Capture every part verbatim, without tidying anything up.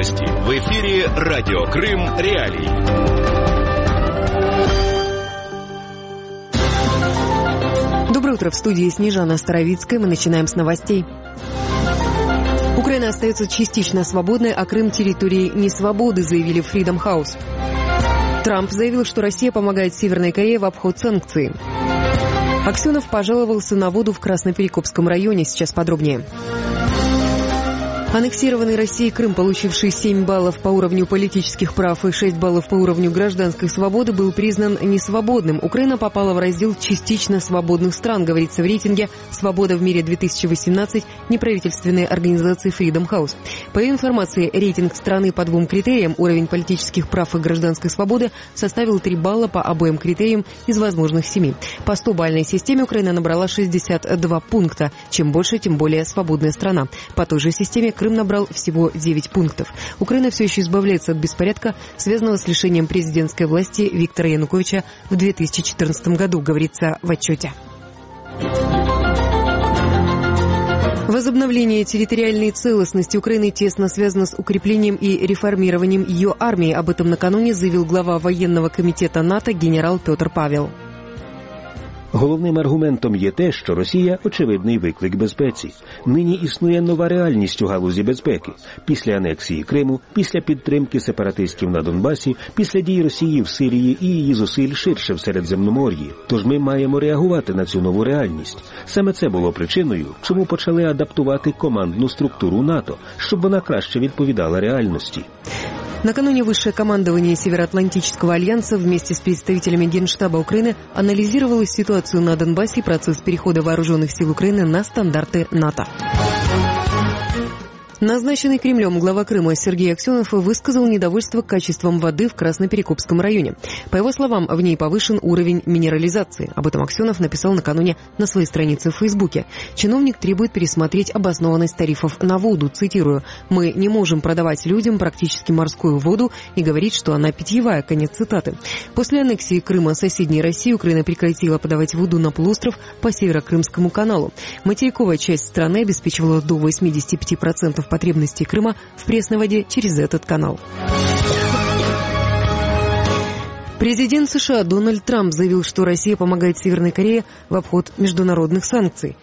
Новости. В эфире Радио Крым Реалии. Доброе утро, в студии Снежана Старовицкая. Мы начинаем с новостей. Украина остается частично свободной, а Крым территорией несвободы, заявили в Freedom House. Трамп заявил, что Россия помогает Северной Корее в обход санкций. Аксенов пожаловался на воду в Красноперекопском районе. Сейчас подробнее. Аннексированный Россией Крым, получивший семь баллов по уровню политических прав и шесть баллов по уровню гражданской свободы, был признан несвободным. Украина попала в раздел частично свободных стран, говорится в рейтинге «Свобода в мире-две тысячи восемнадцать» неправительственной организации Freedom House. По ее информации, рейтинг страны по двум критериям, уровень политических прав и гражданской свободы, составил три балла по обоим критериям из возможных семи. По сто-бальной системе Украина набрала шестьдесят два пункта. Чем больше, тем более свободная страна. По той же системе Крым набрал всего девять пунктов. Украина все еще избавляется от беспорядка, связанного с лишением президентской власти Виктора Януковича в две тысячи четырнадцатом году, говорится в отчете. Возобновление территориальной целостности Украины тесно связано с укреплением и реформированием ее армии. Об этом накануне заявил глава воєнного комітету НАТО генерал Петр Павел. Головним аргументом є те, що Росія – очевидний виклик безпеці. Нині існує нова реальність у галузі безпеки. Після анексії Криму, після підтримки сепаратистів на Донбасі, після дій Росії в Сирії і її зусиль ширше в Середземномор'ї. Тож ми маємо реагувати на цю нову реальність. Саме це було причиною, чому почали адаптувати командну структуру НАТО, щоб вона краще відповідала реальності. Накануне высшее командование Североатлантического альянса вместе с представителями Генштаба Украины анализировало ситуацию на Донбассе и процесс перехода вооруженных сил Украины на стандарты НАТО. Назначенный Кремлем глава Крыма Сергей Аксенов высказал недовольство качеством воды в Красноперекопском районе. По его словам, в ней повышен уровень минерализации. Об этом Аксенов написал накануне на своей странице в Фейсбуке. Чиновник требует пересмотреть обоснованность тарифов на воду. Цитирую: «Мы не можем продавать людям практически морскую воду и говорить, что она питьевая». Конец цитаты. После аннексии Крыма соседней России Украина прекратила подавать воду на полуостров по Северо-Крымскому каналу. Материковая часть страны обеспечивала до восемьдесят пять процентов потребностей Крыма в пресной воде через этот канал. Президент США Дональд Трамп заявил, что Россия помогает Северной Корее в обход международных санкций.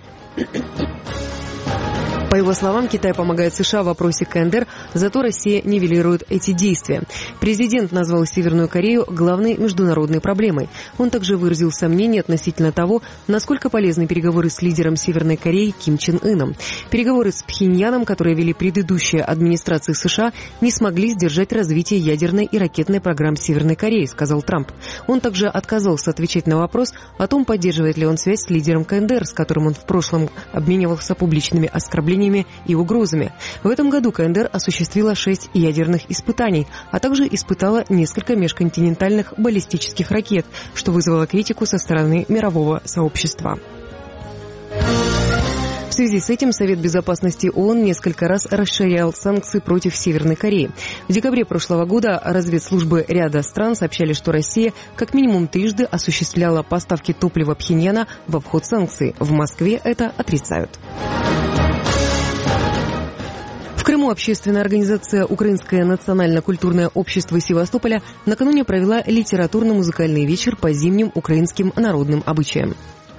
По его словам, Китай помогает США в вопросе КНДР, зато Россия нивелирует эти действия. Президент назвал Северную Корею главной международной проблемой. Он также выразил сомнения относительно того, насколько полезны переговоры с лидером Северной Кореи Ким Чен Ыном. Переговоры с Пхеньяном, которые вели предыдущие администрации США, не смогли сдержать развитие ядерной и ракетной программ Северной Кореи, сказал Трамп. Он также отказался отвечать на вопрос о том, поддерживает ли он связь с лидером КНДР, с которым он в прошлом обменивался публичными оскорблениями и угрозами. В этом году КНДР осуществила шесть ядерных испытаний, а также испытала несколько межконтинентальных баллистических ракет, что вызвало критику со стороны мирового сообщества. В связи с этим Совет Безопасности ООН несколько раз расширял санкции против Северной Кореи. В декабре прошлого года разведслужбы ряда стран сообщали, что Россия как минимум трижды осуществляла поставки топлива Пхеньяна в обход санкций. В Москве это отрицают. В Крыму общественная организация «Украинское национально-культурное общество Севастополя» накануне провела литературно-музыкальный вечер по зимним украинским народным обычаям.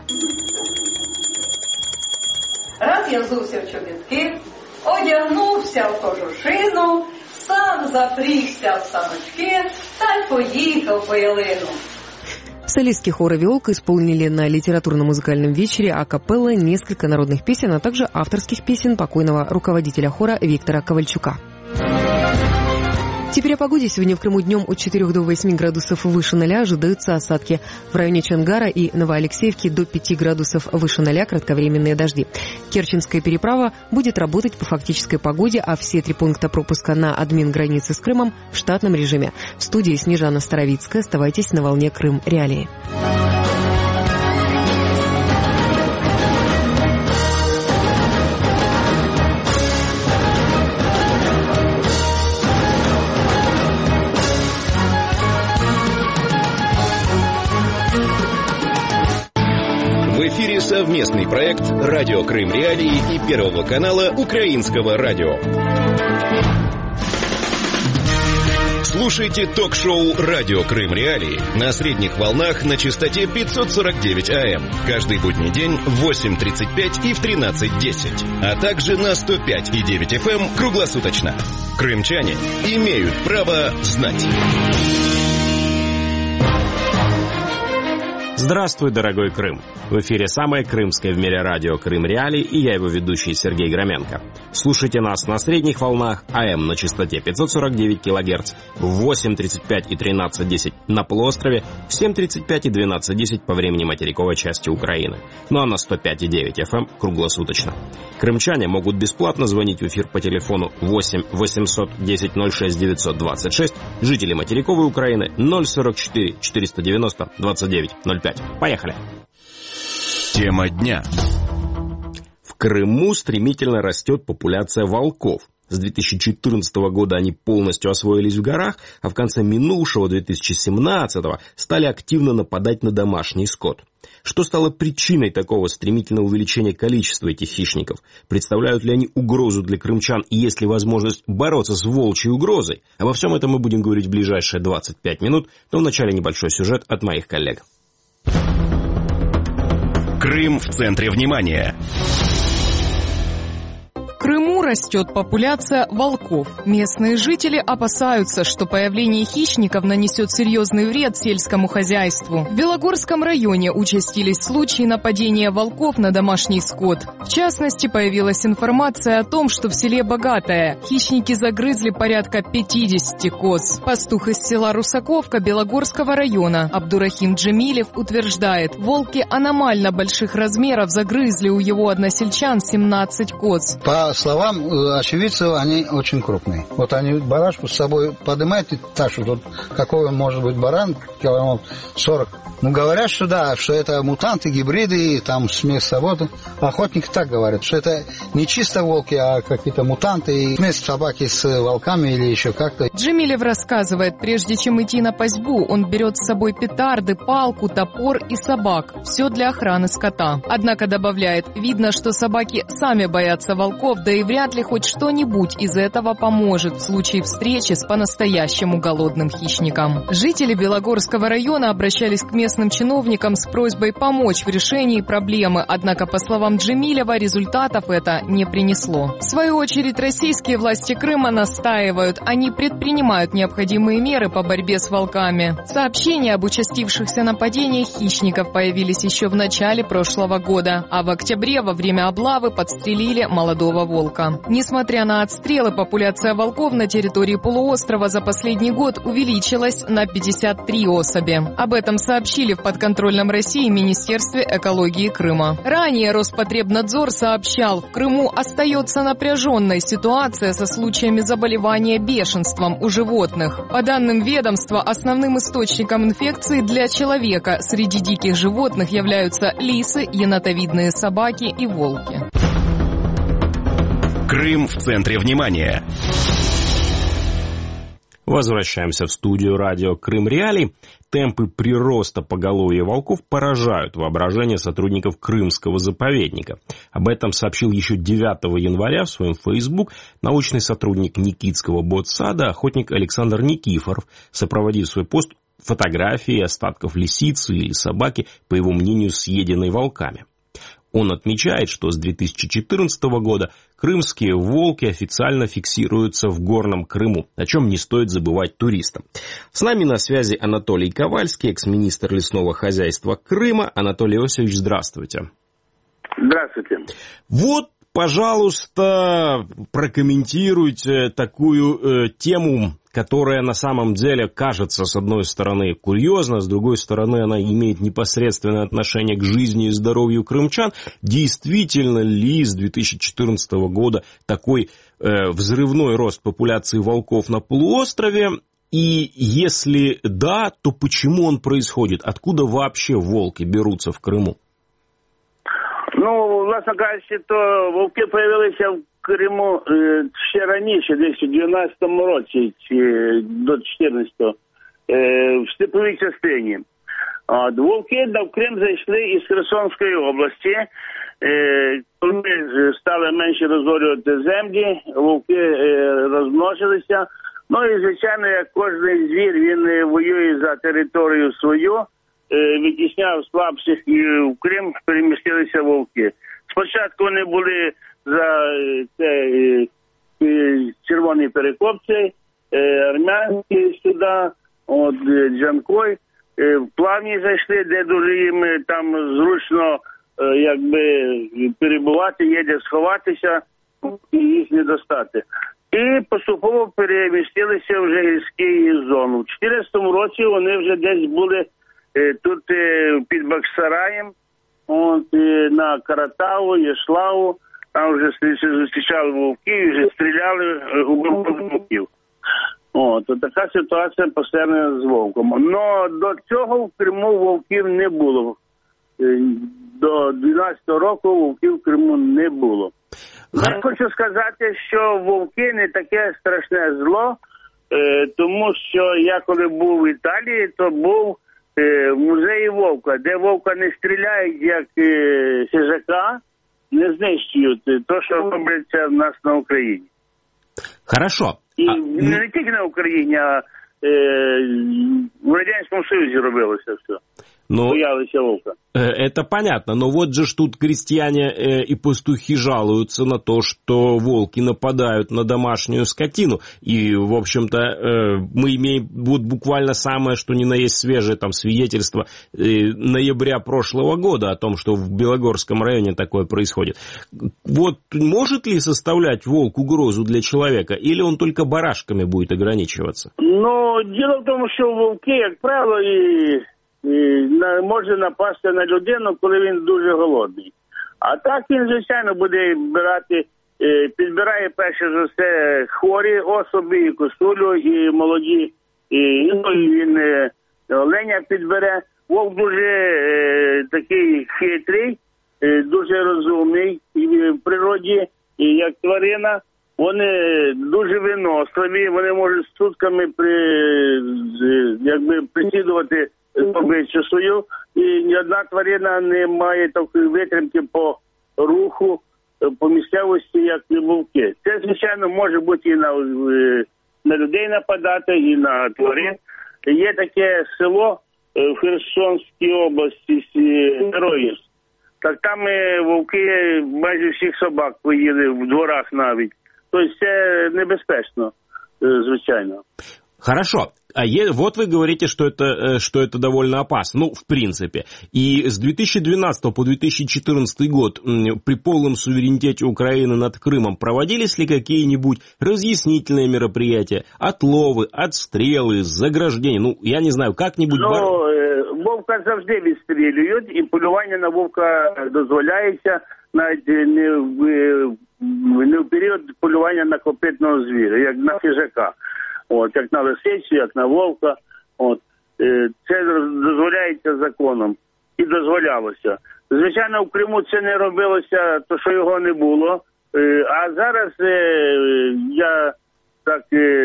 Розв'язувся в чобітки, одягнувся в кожушину, сам запрігся в саночки та й поїхав по ялину. Солистки хора «Виолка» исполнили на литературно-музыкальном вечере а-капелла несколько народных песен, а также авторских песен покойного руководителя хора Виктора Ковальчука. Теперь о погоде. Сегодня в Крыму днем от четырёх до восьми градусов выше ноля ожидаются осадки. В районе Чонгара и Новоалексеевки до пяти градусов выше ноля кратковременные дожди. Керченская переправа будет работать по фактической погоде, а все три пункта пропуска на админ границы с Крымом в штатном режиме. В студии Снежана Старовицкая. Оставайтесь на волне Крым Реалии. В эфире совместный проект «Радио Крым Реалии» и Первого канала Украинского радио. Слушайте ток-шоу «Радио Крым Реалии» на средних волнах на частоте пятьсот сорок девять АМ. Каждый будний день в восемь тридцать пять и в тринадцать десять. А также на сто пять и девять эф эм круглосуточно. Крымчане имеют право знать. Здравствуй, дорогой Крым! В эфире самое крымское в мире радио «Крым Реалии» и я, его ведущий Сергей Громенко. Слушайте нас на средних волнах АМ на частоте пятьсот сорок девять килогерц, в восемь тридцать пять и тринадцать десять на полуострове, в семь тридцать пять и двенадцать десять по времени материковой части Украины, ну а на сто пять и девять эф эм круглосуточно. Крымчане могут бесплатно звонить в эфир по телефону восемь восемьсот десять ноль шесть девятьсот двадцать шесть, жители материковой Украины ноль сорок четыре четыреста девяносто двадцать девять ноль пять. Поехали! Тема дня. В Крыму стремительно растет популяция волков. С две тысячи четырнадцатого года они полностью освоились в горах, а в конце минувшего две тысячи семнадцатого стали активно нападать на домашний скот. Что стало причиной такого стремительного увеличения количества этих хищников? Представляют ли они угрозу для крымчан и есть ли возможность бороться с волчьей угрозой? Обо всем этом мы будем говорить в ближайшие двадцать пять минут, но вначале небольшой сюжет от моих коллег. Крым в центре внимания. В Крыму растет популяция волков. Местные жители опасаются, что появление хищников нанесет серьезный вред сельскому хозяйству. В Белогорском районе участились случаи нападения волков на домашний скот. В частности, появилась информация о том, что в селе Богатое хищники загрызли порядка пятьдесят коз. Пастух из села Русаковка Белогорского района Абдурахим Джемилев утверждает, волки аномально больших размеров загрызли у его односельчан семнадцать коз. По словам очевидцев, они очень крупные. Вот они барашку с собой поднимают и тащат. Вот какой он может быть баран, килограмм сорок. Ну, говорят, что да, что это мутанты, гибриды, там смесь собаки. Охотники так говорят, что это не чисто волки, а какие-то мутанты, смесь собаки с волками или еще как-то. Джемилев рассказывает, прежде чем идти на пастьбу, он берет с собой петарды, палку, топор и собак. Все для охраны скота. Однако, добавляет, видно, что собаки сами боятся волков, да и вряд ли хоть что-нибудь из этого поможет в случае встречи с по-настоящему голодным хищником. Жители Белогорского района обращались к местным чиновникам с просьбой помочь в решении проблемы, однако, по словам Джемилева, результатов это не принесло. В свою очередь, российские власти Крыма настаивают, они предпринимают необходимые меры по борьбе с волками. Сообщения об участившихся нападениях хищников появились еще в начале прошлого года, а в октябре во время облавы подстрелили молодого волка. Несмотря на отстрелы, популяция волков на территории полуострова за последний год увеличилась на пятьдесят три особи. Об этом сообщили в подконтрольном России Министерстве экологии Крыма. Ранее Роспотребнадзор сообщал, в Крыму остается напряженная ситуация со случаями заболевания бешенством у животных. По данным ведомства, основным источником инфекции для человека среди диких животных являются лисы, енотовидные собаки и волки. Крым в центре внимания. Возвращаемся в студию радио «Крым Реалии». Темпы прироста поголовья волков поражают воображение сотрудников Крымского заповедника. Об этом сообщил еще девятого января в своем Facebook научный сотрудник Никитского ботсада, охотник Александр Никифоров, сопроводив свой пост фотографией остатков лисицы или собаки, по его мнению, съеденной волками. Он отмечает, что с две тысячи четырнадцатого года крымские волки официально фиксируются в Горном Крыму, о чем не стоит забывать туристам. С нами на связи Анатолий Ковальский, экс-министр лесного хозяйства Крыма. Анатолий Иосифович, здравствуйте. Здравствуйте. Вот, пожалуйста, прокомментируйте такую э, тему, которая на самом деле кажется, с одной стороны, курьезно, с другой стороны, она имеет непосредственное отношение к жизни и здоровью крымчан. Действительно ли с две тысячи четырнадцатого года такой э, взрывной рост популяции волков на полуострове? И если да, то почему он происходит? Откуда вообще волки берутся в Криму? Ну, власне кажучи, то вовки появилися в Криму е, ще раніше, десь у дванадцятому році чи до чотирнадцятого, е, в степовій частині. От, вовки в Крим зайшли із Херсонської області. Е, коли стали менше розорювати землі, вовки е, розмножилися, Ну і, звичайно, як кожен звір, він воює за територію свою, відтісняв слабших, і в Крим перемістилися вовки. Спочатку вони були за це, червоні перекопці, армянські сюди, от Джанкой, в Плавні зайшли, де дуже їм там зручно якби перебувати, є де сховатися і їх не достати. І поступово перемістилися вже гірські зону. В чотирнадцятому році вони вже десь були е, тут е, під Бахчисараєм, от, е, на Каратау, Єшлаву, там вже зустрічали вовків і вже стріляли у вовків. От, от така ситуація постійно з вовком. Но до цього в Криму вовків не було. Е, до дванадцятого року вовків в Криму не було. Я хочу сказати, що вовки не таке страшне зло, е, тому що я коли був в Італії, то був е, в музеї вовка, де вовка не стріляють, як е, хижака, не знищують те, що робиться в нас на Україні. Хорошо. І а... не тільки на Україні, а е, в Радянському Союзі робилося все. Но... Боялися вовка. Это понятно, но вот же ж тут крестьяне и пастухи жалуются на то, что волки нападают на домашнюю скотину. И, в общем-то, мы имеем вот буквально самое, что ни на есть свежее там свидетельство ноября прошлого года о том, что в Белогорском районе такое происходит. Вот может ли составлять волк угрозу для человека, или он только барашками будет ограничиваться? Ну, дело в тому, що вовки, як правило, і... І може напасти на людину, коли він дуже голодний. А так він, звичайно, буде брати, підбирає перше за все хворі особи, і косулю, і молоді, і, ну, і він оленя підбере. Вовк дуже е, такий хитрий, е, дуже розумний і в природі, і як тварина. Вони дуже виносливі, вони можуть сутками при, якби, присідувати добичу свою, і ні одна тварина не має такої витримки по руху, по місцевості, як і вовки. Це, звичайно, може бути і на, на людей нападати, і на тварин. Є таке село в Херсонській області, Героївськ. Так там вовки майже всіх собак поїли, в дворах навіть. Тобто це небезпечно, звичайно. Хорошо. А е, вот вы говорите, что это, что это довольно опасно, ну, в принципе. И с две тысячи двенадцатого по две тысячи четырнадцатый год при полном суверенитете Украины над Крымом проводились ли какие-нибудь разъяснительные мероприятия, отловы, отстрелы, заграждения? Ну, я не знаю, как-нибудь... Ну, бар... вовка завжди відстрілюють, і полювання на вовка дозволяється навіть не в, не в період полювання на копитного звіра, як на хижака. От, як на лисицю, як на вовка. От, це дозволяється законом і дозволялося. Звичайно, в Криму це не робилося, то що його не було. А зараз я так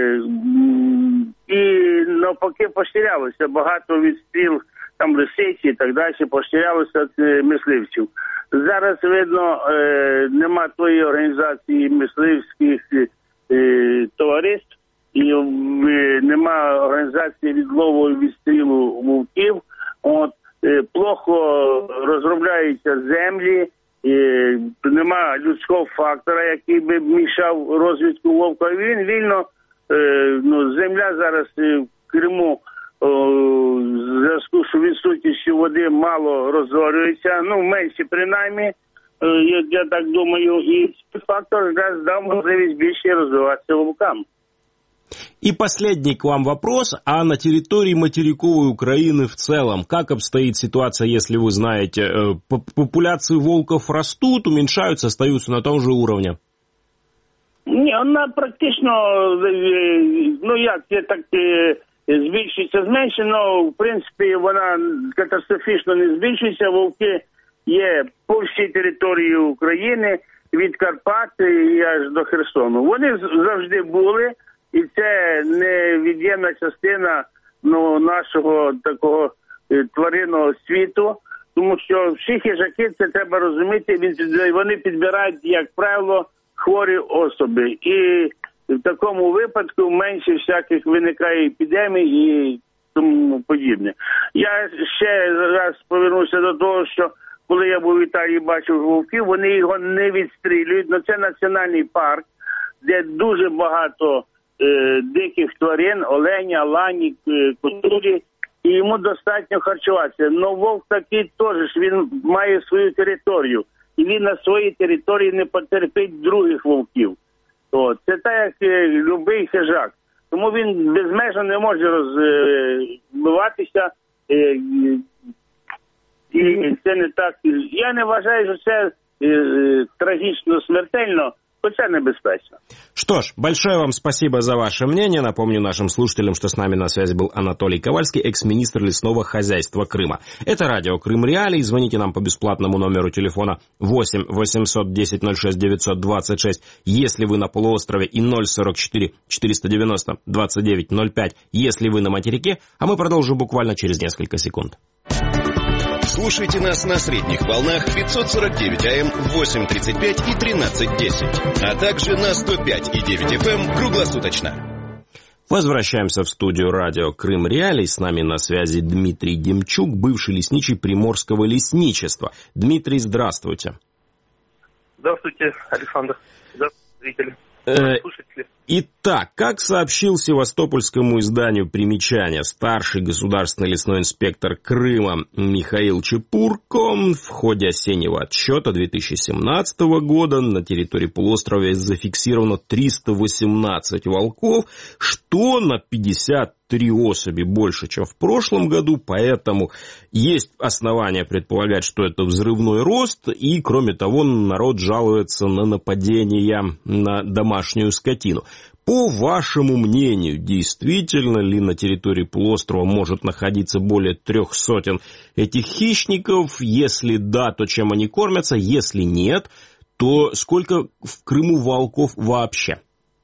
і навпаки поширялося багато відстріл там лисиці і так далі, поширялося мисливців. Зараз, видно, нема тої організації мисливських товариств, і нема організації відлову і відстрілу вовків. От, е, плохо розробляються землі, е, нема людського фактора, який би мішав розвитку вовка. Він вільно, е, ну, земля зараз в Криму о, в зв'язку з відсутністю води мало розорюється, ну, менше принаймні, е, я, я так думаю, і цей фактор якраз дав можливість більше розвиватися вовкам. И последний к вам вопрос, а на территории материковой Украины в целом, как обстоит ситуация, если вы знаете, популяции волков растут, уменьшаются, остаются на том же уровне? Ні, вона практично, ну як, так збільшується, зменшується, але в принципі вона катастрофічно не збільшується. Вовки є по всій території України, від Карпат і аж до Херсону. Вони завжди були. І це невід'ємна частина, ну, нашого такого е, тваринного світу, тому що всі хижаки, це треба розуміти, вони підбирають, як правило, хворі особи. І в такому випадку менше всяких виникає епідемій і тому подібне. Я ще раз повернуся до того, що коли я був в Італії, бачив вовків, вони його не відстрілюють, але це національний парк, де дуже багато е, диких тварин, оленя, лані, е, косулі, і йому достатньо харчуватися. Но вовк такий теж, він має свою територію, і він на своїй території не потерпить других вовків. О, це так, як е, любий хижак. Тому він безмежно не може розбиватися, е, е, і це не так. Я не вважаю, що це э, трагично, смертельно, хотя небезпечно. Что ж, большое вам спасибо за ваше мнение. Напомню нашим слушателям, что с нами на связи был Анатолий Ковальский, экс-министр лесного хозяйства Крыма. Это радио Крым Реалии. Звоните нам по бесплатному номеру телефона восемь восемьсот десять ноль шесть девятьсот двадцать шесть, если вы на полуострове, и ноль сорок четыре четыреста девяносто двадцать девять ноль пять, если вы на материке. А мы продолжим буквально через несколько секунд. Слушайте нас на средних волнах пятьсот сорок девять АМ, восемь тридцать пять и тринадцать десять, а также на сто пять и девять эф эм круглосуточно. Возвращаемся в студию радио Крым Реалий. С нами на связи Дмитрий Демчук, бывший лесничий Приморского лесничества. Дмитрий, здравствуйте. Здравствуйте, Александр. Здравствуйте, зрители. Э, Итак, как сообщил севастопольскому изданию «Примечание» старший государственный лесной инспектор Крыма Михаил Чепурко, в ходе осеннего отсчета две тысячи семнадцатого года на территории полуострова зафиксировано триста восемнадцать волков, что на пятьдесят три особи больше, чем в прошлом году, поэтому есть основания предполагать, что это взрывной рост, и, кроме того, народ жалуется на нападения на домашнюю скотину. По вашему мнению, действительно ли на территории полуострова может находиться более трех сотен этих хищников? Если да, то чем они кормятся? Если нет, то сколько в Крыму волков вообще?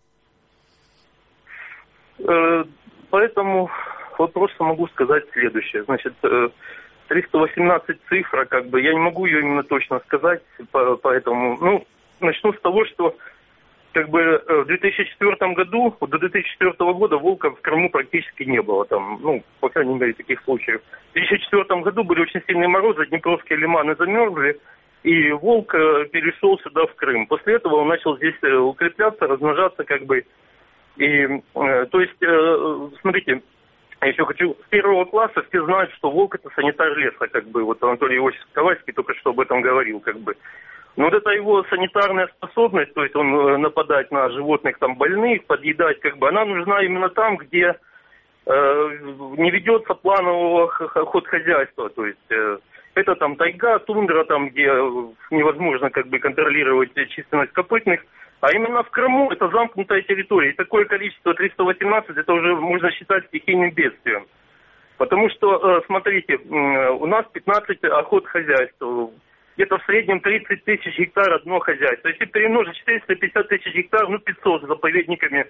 По этому вопросу могу сказать следующее. Значит, триста восемнадцать цифра, как бы, я не могу ее именно точно сказать, поэтому, ну, начну с того, что, как бы, в две тысячи четвёртом году, до две тысячи четвёртого года волка в Крыму практически не было, там, ну, по крайней мере, таких случаев. В две тысячи четвёртом году были очень сильные морозы, днепровские лиманы замерзли, и волк перешел сюда, в Крым. После этого он начал здесь укрепляться, размножаться, как бы. И, э, то есть, э, смотрите, я еще хочу, с первого класса все знают, что волк это санитар леса, как бы, вот Анатолий Иосифович Ковальский только что об этом говорил, как бы. Но вот эта его санитарная способность, то есть он э, нападать на животных там больных, подъедать, как бы, она нужна именно там, где э, не ведется планового охотхозяйства, то есть э, это там тайга, тундра, там, где невозможно, как бы, контролировать численность копытных. А именно в Крыму это замкнутая территория. И такое количество триста восемнадцать, это уже можно считать стихийным бедствием. Потому что, смотрите, у нас пятнадцать охотхозяйств. Где-то в среднем тридцать тысяч гектар одно хозяйство. Если перемножить четыреста пятьдесят тысяч гектар, ну пятьсот заповедниками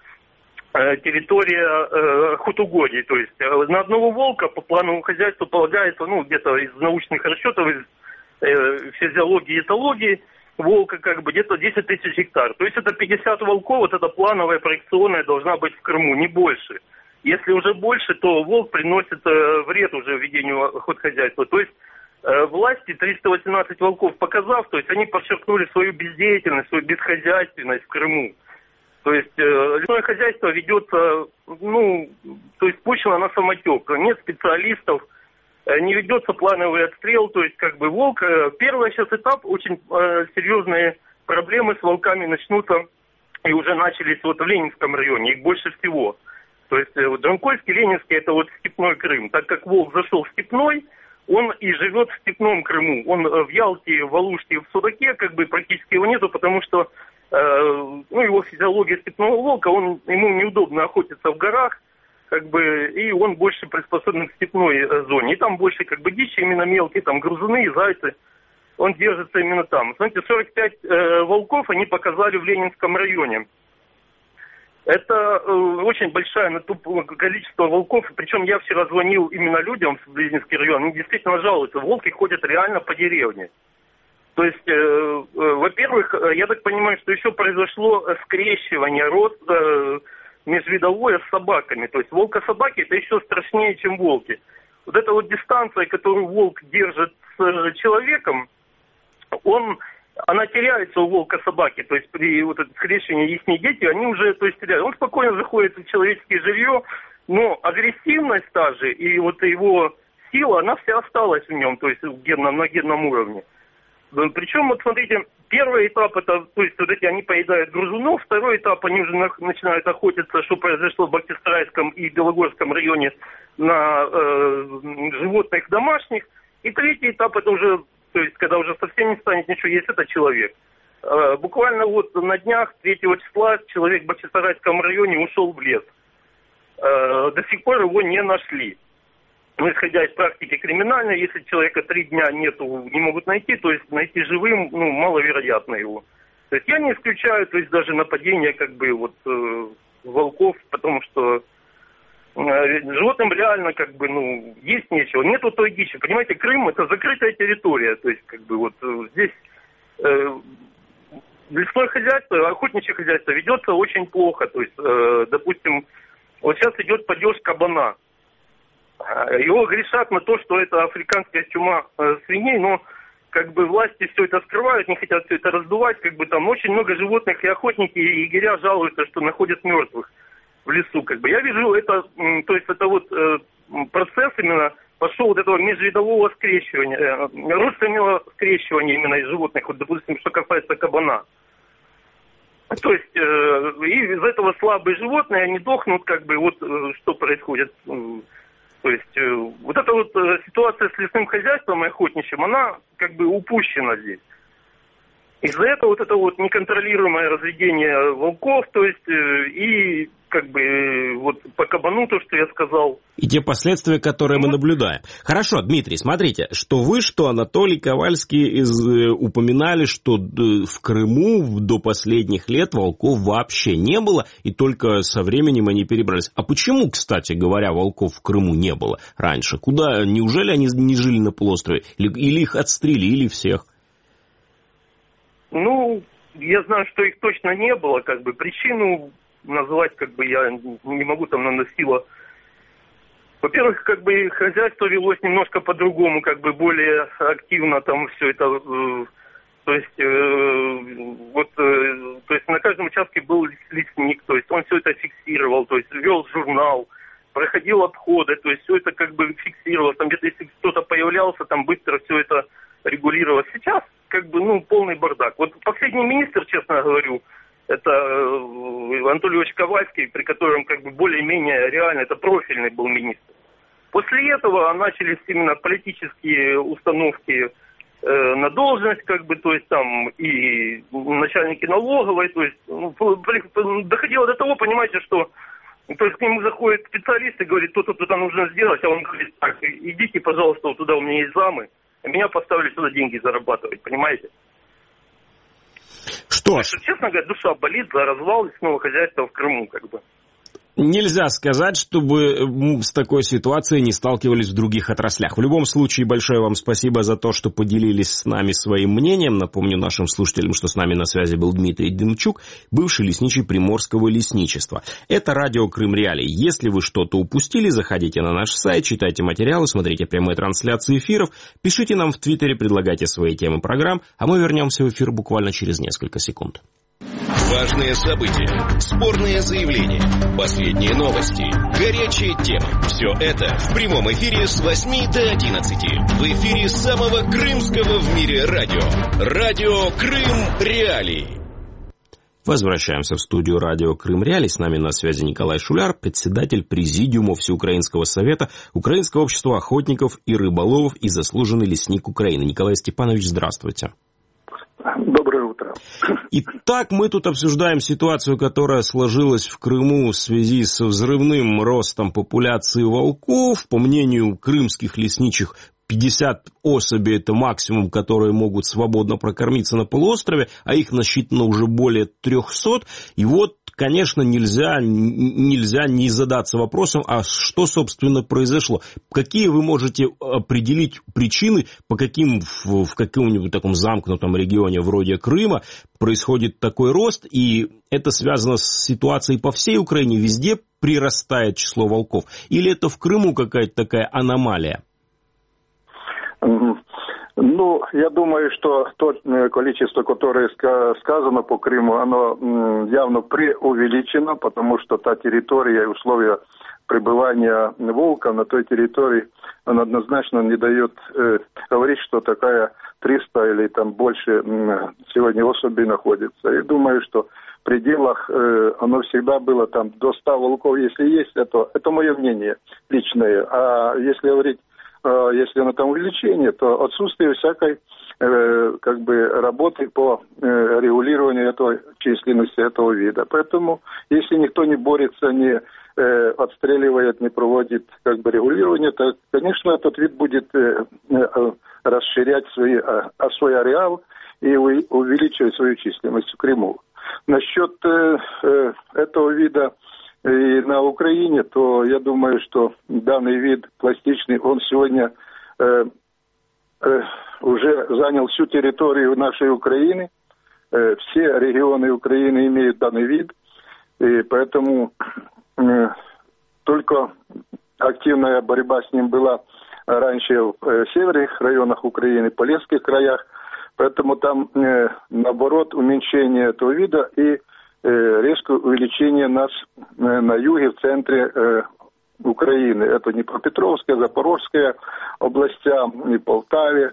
территория охотугодий. То есть на одного волка по плановому хозяйству полагается, ну где-то из научных расчетов, из физиологии и этологии, волка как бы где-то десять тысяч гектар. То есть это пятьдесят волков, вот эта плановая проекционная должна быть в Крыму, не больше. Если уже больше, то волк приносит э, вред уже ведению охотхозяйства. То есть э, власти триста восемнадцать волков показав, то есть они подчеркнули свою бездеятельность, свою бесхозяйственность в Крыму. То есть э, лесное хозяйство ведется, ну, то есть пущено на самотек. Нет специалистов, не ведется плановый отстрел, то есть как бы волк, первый сейчас этап, очень э, серьезные проблемы с волками начнутся и уже начались вот в Ленинском районе, их больше всего. То есть э, Дранкойский, Ленинский это вот степной Крым, так как волк зашел в степной, он и живет в степном Крыму, он в Ялте, в Алуште, в Судаке как бы практически его нету, потому что э, ну, его физиология степного волка, он, ему неудобно охотиться в горах, как бы, и он больше приспособлен к степной э, зоне. И там больше, как бы, дичи именно мелкие, там, грызуны, зайцы. Он держится именно там. Смотрите, сорок пять э, волков они показали в Ленинском районе. Это э, очень большое количество волков. Причем я вчера звонил именно людям в Ленинский район. Они действительно жалуются. Волки ходят реально по деревне. То есть, э, э, во-первых, я так понимаю, что еще произошло скрещивание роста э, межвидовое с собаками. То есть волка-собаки это еще страшнее, чем волки. Вот эта вот дистанция, которую волк держит с человеком, он, она теряется у волка-собаки. То есть при вот этом скрещивании их дети, они уже то есть, теряют. Он спокойно заходит в человеческое жилье, но агрессивность та же и вот его сила, она вся осталась в нем, то есть в генном, на генном уровне. Причем, вот смотрите, первый этап, это, то есть вот эти они поедают грызунов, второй этап, они уже на, начинают охотиться, что произошло в Бахчисарайском и Белогорском районе на э, животных домашних, и третий этап, это уже, то есть когда уже совсем не станет ничего есть, это человек. Э, буквально вот на днях, третьего числа, человек в Бахчисарайском районе ушел в лес. Э, до сих пор его не нашли. Ну, исходя из практики криминальной, если человека три дня нету, не могут найти, то есть найти живым, ну, маловероятно его. То есть я не исключаю, то есть даже нападение, как бы, вот, э, волков, потому что э, животным реально, как бы, ну, есть нечего. Нету той дичи. Понимаете, Крым это закрытая территория, то есть, как бы, вот, э, здесь э, лесное хозяйство, охотничье хозяйство ведется очень плохо. То есть, э, допустим, вот сейчас идет падеж кабана. Его грешат на то, что это африканская чума э, свиней, но как бы власти все это скрывают, не хотят все это раздувать, как бы там очень много животных и охотники, и егеря жалуются, что находят мертвых в лесу, как бы. Я вижу это, м, то есть это вот э, процесс именно пошел вот этого межвидового скрещивания, э, родственного скрещивания именно из животных, вот допустим, что касается кабана. То есть э, и из этого слабые животные, они дохнут, как бы, вот э, что происходит. То есть э, вот эта вот э, ситуация с лесным хозяйством и охотничьим, она как бы упущена здесь. Из-за этого вот это вот неконтролируемое разведение волков, то есть э, и как бы э, вот по кабану то, что я сказал. И те последствия, которые ну, мы наблюдаем. Хорошо, Дмитрий, смотрите, что вы, что Анатолий Ковальский из, э, упоминали, что э, в Крыму до последних лет волков вообще не было, и только со временем они перебрались. А почему, кстати говоря, волков в Крыму не было раньше? Куда? Неужели они не жили на полуострове? Или, или их отстрелили всех? Ну, я знаю, что их точно не было, как бы причину назвать, как бы я не могу, там, наносила. Во-первых, как бы хозяйство велось немножко по-другому, как бы более активно там все это, э, то есть, э, вот, э, то есть на каждом участке был лесник, то есть он все это фиксировал, то есть вел журнал, проходил обходы, то есть все это как бы фиксировалось, там где-то если кто-то появлялся, там быстро все это регулировалось. Сейчас как бы, ну, полный бардак. Вот последний министр, честно говорю, это Анатолий Ильич Ковальский, при котором как бы более-менее реально это профильный был министр. После этого начались именно политические установки э, на должность, как бы, то есть там и начальники налоговой, то есть ну, доходило до того, понимаете, что то есть к нему заходит специалист и говорит, то-то туда нужно сделать, а он говорит, так, идите, пожалуйста, вот туда у меня есть замы, а меня поставили сюда деньги зарабатывать, понимаете? Что ж. Честно говоря, душа болит за развал лесного хозяйства в Крыму, как бы. Нельзя сказать, чтобы с такой ситуацией не сталкивались в других отраслях. В любом случае, большое вам спасибо за то, что поделились с нами своим мнением. Напомню нашим слушателям, что с нами на связи был Дмитрий Демчук, бывший лесничий Приморского лесничества. Это радио Крым Реалии. Если вы что-то упустили, заходите на наш сайт, читайте материалы, смотрите прямые трансляции эфиров, пишите нам в Твиттере, предлагайте свои темы программ, а мы вернемся в эфир буквально через несколько секунд. Важные события, спорные заявления, последние новости, горячие темы. Все это в прямом эфире с восьми до одиннадцати. В эфире самого крымского в мире радио. Радио Крым Реалии. Возвращаемся в студию радио Крым Реалии. С нами на связи Николай Шуляр, председатель Президиума Всеукраинского совета Украинского общества охотников и рыболовов и заслуженный лесник Украины. Николай Степанович, здравствуйте. Доброе утро. Итак, мы тут обсуждаем ситуацию, которая сложилась в Крыму в связи с взрывным ростом популяции волков. По мнению крымских лесничих, пятьдесят особей – это максимум, которые могут свободно прокормиться на полуострове, а их насчитано уже более трехсот. И вот конечно, нельзя, нельзя не задаться вопросом, а что, собственно, произошло? Какие вы можете определить причины, по каким в, в каком-нибудь таком замкнутом регионе вроде Крыма происходит такой рост, и это связано с ситуацией по всей Украине, везде прирастает число волков? Или это в Крыму какая-то такая аномалия? Ну, я думаю, что то количество, которое сказано по Крыму, оно явно преувеличено, потому что та территория и условия пребывания волка на той территории, он однозначно не дает э, говорить, что такая триста или там больше э, сегодня особей находится. И думаю, что в пределах э, оно всегда было там до ста волков, если есть, это, это мое мнение личное. А если говорить, э, если на там увеличение, то отсутствие всякой э, как бы работы по э, регулированию этой численности этого вида. Поэтому, если никто не борется, не э, отстреливает, не проводит как бы регулирование, то, конечно, этот вид будет э, э, расширять свои, э, свой ареал и увеличивать свою численность в Крыму. Насчет э, э, этого вида и на Украине, то я думаю, что данный вид пластичный, он сегодня э, э, уже занял всю территорию нашей Украины. Э, все регионы Украины имеют данный вид, и поэтому э, только активная борьба с ним была раньше в э, северных районах Украины, в Полесских краях. Поэтому там, э, наоборот, уменьшение этого вида и э, резкое увеличение нас э, на юге, в центре э, Украины. Это Днепропетровская, Запорожская областя, и Полтаве.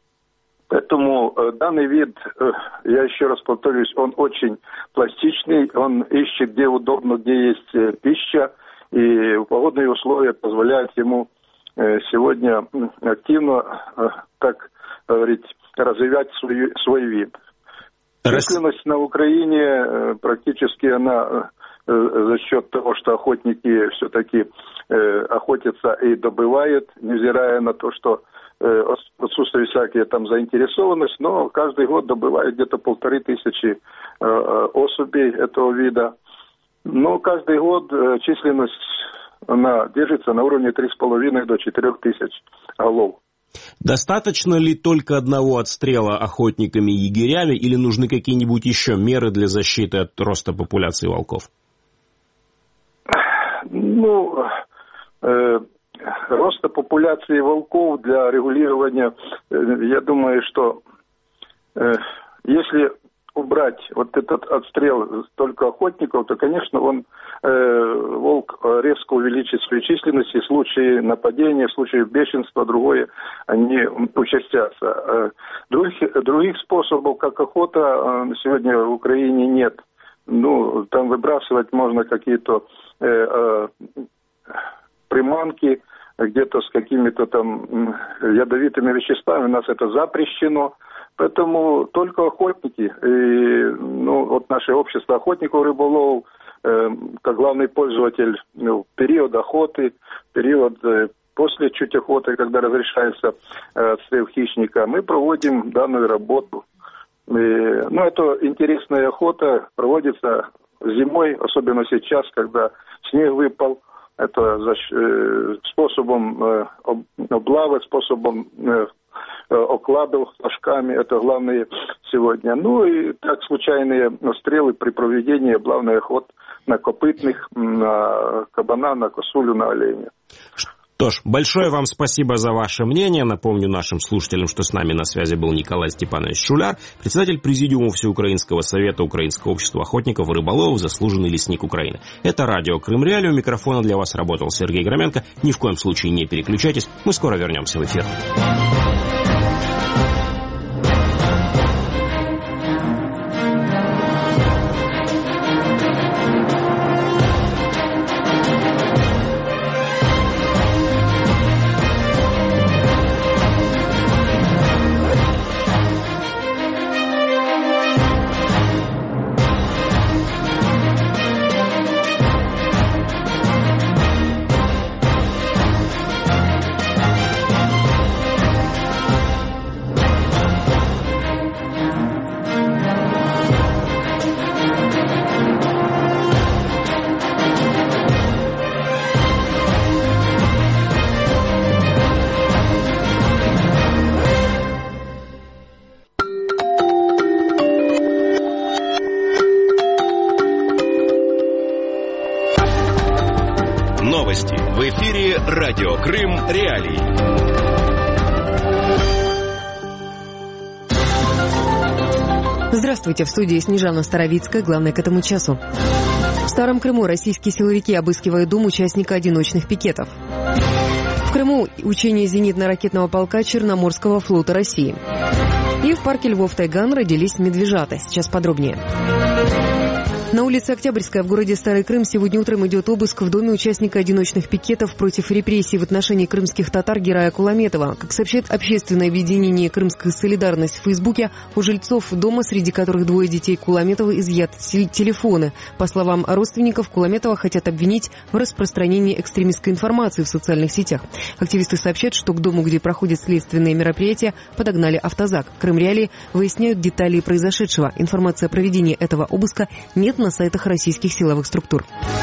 Поэтому э, данный вид, э, я еще раз повторюсь, он очень пластичный, он ищет, где удобно, где есть э, пища, и погодные условия позволяют ему э, сегодня активно, э, так говорить, развивать свой, свой вид. Численность на Украине э, практически она э, за счет того, что охотники все-таки э, охотятся и добывают, невзирая на то, что э, отсутствует всякие там заинтересованность, но каждый год добывают где-то полторы тысячи э, особей этого вида. Но каждый год э, численность она держится на уровне три с половиной до четырех тысяч голов. Достаточно ли только одного отстрела охотниками и егерями, или нужны какие-нибудь еще меры для защиты от роста популяции волков? Ну, э, роста популяции волков для регулирования, э, я думаю, что э, если убрать вот этот отстрел только охотников, то, конечно, он, э, волк резко увеличит свою численность, и в случае нападения, в случае бешенства, другое, они участятся. Других, других способов, как охота, сегодня в Украине нет. Ну, там выбрасывать можно какие-то э, э, приманки, где-то с какими-то там ядовитыми веществами, у нас это запрещено. Поэтому только охотники, и, ну, вот наше общество охотников-рыболовов, э, как главный пользователь ну, период охоты, период э, после чуть охоты, когда разрешается э, отстрел хищника, мы проводим данную работу. И, ну, это интересная охота, проводится зимой, особенно сейчас, когда снег выпал. Это за, э, способом э, облавы, способом э, окладов флажками, это главные сегодня. Ну и так случайные стрелы при проведении главный охот на копытных, на кабана, на косулю, на оленя. Что ж, большое вам спасибо за ваше мнение. Напомню нашим слушателям, что с нами на связи был Николай Степанович Шуляр, председатель Президиума Всеукраинского совета Украинского общества охотников и рыболовов, заслуженный лесник Украины. Это радио Крым Реалии. У микрофона для вас работал Сергей Громенко. Ни в коем случае не переключайтесь. Мы скоро вернемся в эфир. Радио Крым Реалии. Здравствуйте, в студии Снежана Старовицкая, главное к этому часу. В Старом Крыму российские силовики обыскивают дом участника одиночных пикетов. В Крыму учение зенитно-ракетного полка Черноморского флота России. И в парке Львов-Тайган родились медвежата. Сейчас подробнее. На улице Октябрьская в городе Старый Крым сегодня утром идет обыск в доме участника одиночных пикетов против репрессий в отношении крымских татар Герая Куламетова. Как сообщает общественное объединение «Крымская солидарность» в Фейсбуке, у жильцов дома, среди которых двое детей Куламетова, изъяты телефоны. По словам родственников, Куламетова хотят обвинить в распространении экстремистской информации в социальных сетях. Активисты сообщают, что к дому, где проходят следственные мероприятия, подогнали автозак. Крым Реалии выясняют детали произошедшего. Информация о проведении этого обыска нет на сайтах российских силовых структур.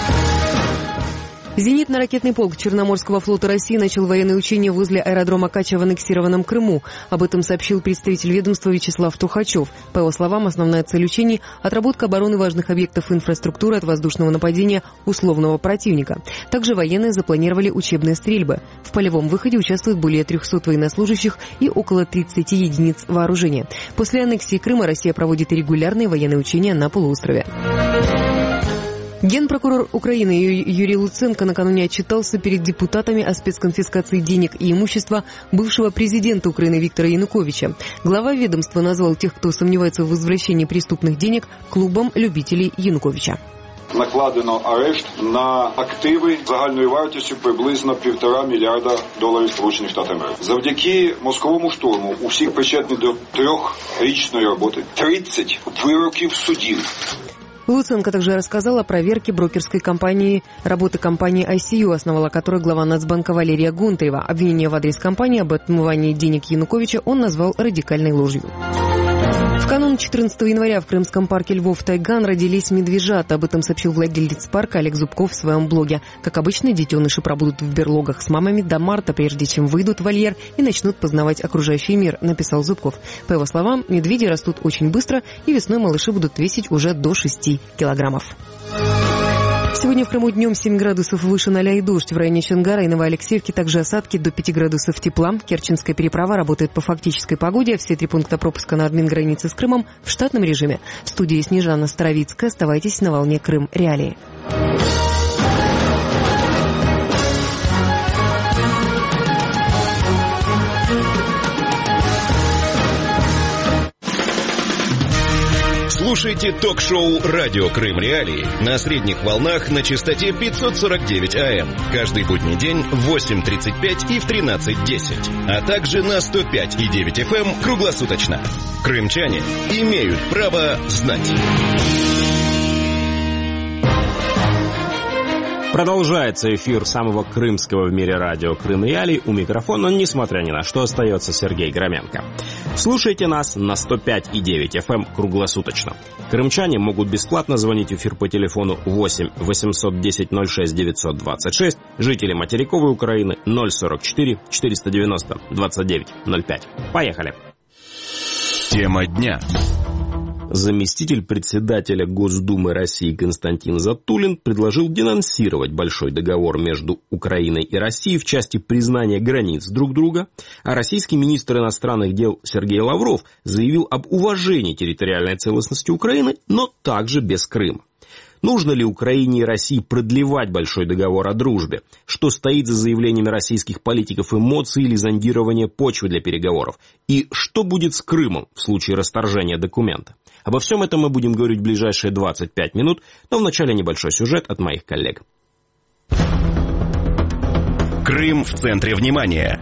Зенитно-ракетный полк Черноморского флота России начал военные учения возле аэродрома Кача в аннексированном Крыму. Об этом сообщил представитель ведомства Вячеслав Тухачев. По его словам, основная цель учений – отработка обороны важных объектов инфраструктуры от воздушного нападения условного противника. Также военные запланировали учебные стрельбы. В полевом выходе участвуют более трехсот военнослужащих и около тридцати единиц вооружения. После аннексии Крыма Россия проводит регулярные военные учения на полуострове. Генпрокурор Украины Юрий Луценко накануне отчитался перед депутатами о спецконфискации денег и имущества бывшего президента Украины Виктора Януковича. Глава ведомства назвал тех, кто сомневается в возвращении преступных денег, клубом любителей Януковича. Накладено арешт на активи загальною вартістю приблизно півтора мільярда доларів Сполучених Штатів Америки. Завдяки мозковому штурму у всіх причетних до трьохрічної роботи тридцять вироків судів. Луценко также рассказал о проверке брокерской компании, работы компании ай си ю, основала которую глава Нацбанка Валерия Гонтарева. Обвинение в адрес компании об отмывании денег Януковича он назвал радикальной ложью. В канун четырнадцатого января в крымском парке Львов-Тайган родились медвежата. Об этом сообщил владелец парка Олег Зубков в своем блоге. Как обычно, детеныши пробудут в берлогах с мамами до марта, прежде чем выйдут в вольер и начнут познавать окружающий мир, написал Зубков. По его словам, медведи растут очень быстро, и весной малыши будут весить уже до шести килограммов. Сегодня в Крыму днем семь градусов выше ноля и дождь. В районе Чонгара и Новоалексеевки также осадки до пяти градусов тепла. Керченская переправа работает по фактической погоде. Все три пункта пропуска на админгранице с Крымом в штатном режиме. В студии Снежана Старовицкая. Оставайтесь на волне Крым Реалии. Слушайте ток-шоу «Радио Крым Реалии» на средних волнах на частоте пятьсот сорок девять АМ. Каждый будний день в восемь тридцать пять и в тринадцать десять. А также на сто пять и девять эф эм круглосуточно. Крымчане имеют право знать. Продолжается эфир самого крымского в мире радио Крым Реалии. У микрофона, несмотря ни на что, остается Сергей Громенко. Слушайте нас на сто пять и девять эф эм круглосуточно. Крымчане могут бесплатно звонить в эфир по телефону восемь восемьсот десять ноль шесть девятьсот двадцать шесть, жители материковой Украины ноль сорок четыре четыреста девяносто двадцать девять ноль пять. Поехали. Тема дня. Заместитель председателя Госдумы России Константин Затулин предложил денонсировать большой договор между Украиной и Россией в части признания границ друг друга, а российский министр иностранных дел Сергей Лавров заявил об уважении территориальной целостности Украины, но также без Крыма. Нужно ли Украине и России продлевать большой договор о дружбе? Что стоит за заявлениями российских политиков, эмоций или зондирования почвы для переговоров? И что будет с Крымом в случае расторжения документа? Обо всем этом мы будем говорить в ближайшие двадцать пять минут, но вначале небольшой сюжет от моих коллег. Крым в центре внимания.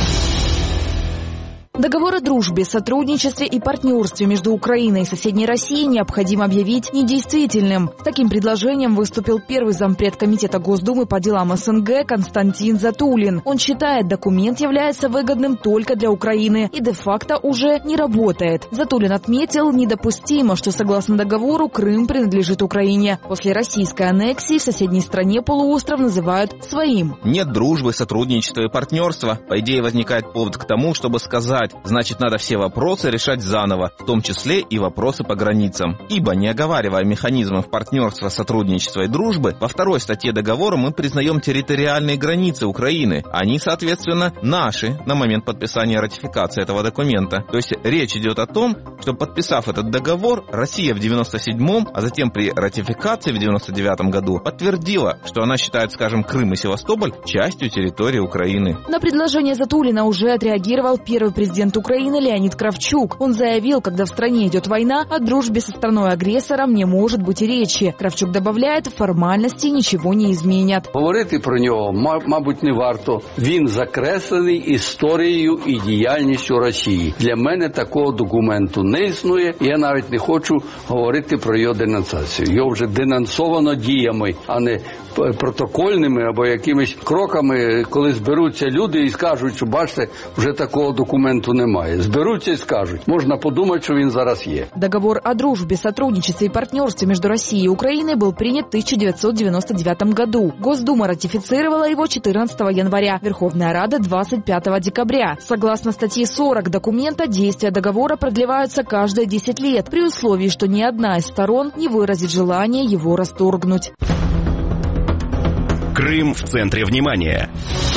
Договор о дружбе, сотрудничестве и партнерстве между Украиной и соседней Россией необходимо объявить недействительным. С таким предложением выступил первый зампред Комитета Госдумы по делам эс эн гэ Константин Затулин. Он считает, документ является выгодным только для Украины и де-факто уже не работает. Затулин отметил, недопустимо, что согласно договору Крым принадлежит Украине. После российской аннексии в соседней стране полуостров называют своим. Нет дружбы, сотрудничества и партнерства. По идее, возникает повод к тому, чтобы сказать, решать, значит, надо все вопросы решать заново, в том числе и вопросы по границам. Ибо, не оговаривая механизмов партнерства, сотрудничества и дружбы, во второй статье договора мы признаем территориальные границы Украины. Они, соответственно, наши на момент подписания и ратификации этого документа. То есть речь идет о том, что, подписав этот договор, Россия в девяносто седьмом, а затем при ратификации в девяносто девятом году подтвердила, что она считает, скажем, Крым и Севастополь частью территории Украины. На предложение Затулина уже отреагировал первый президент Украины Леонид Кравчук. Он заявил, когда в стране идет война, о дружбе со страной-агрессором не может быть и речи. Кравчук добавляет, формальности ничего не изменят. Говорити про нього, мабуть, не варто. Він закреслений історією і діяльністю Росії. Для мене такого документу не існує, і я навіть не хочу говорити про його денонсацію. Його вже денонсовано діями, а не протокольними або якимись кроками, коли зберуться люди і скажуть, що бачите, вже такого документу немає. Зберуться і скажуть. Можна подумати, що він зараз є. Договор о дружбе, сотрудничестве и партнерстве между Россией и Украиной был принят в тысяча девятьсот девяносто девятом году. Госдума ратифицировала его четырнадцатого января, Верховная Рада двадцать пятого декабря. Согласно статье сорок документа, действия договора продлеваются каждые десять лет, при условии, что ни одна из сторон не выразит желания его расторгнуть. Крым в центре внимания.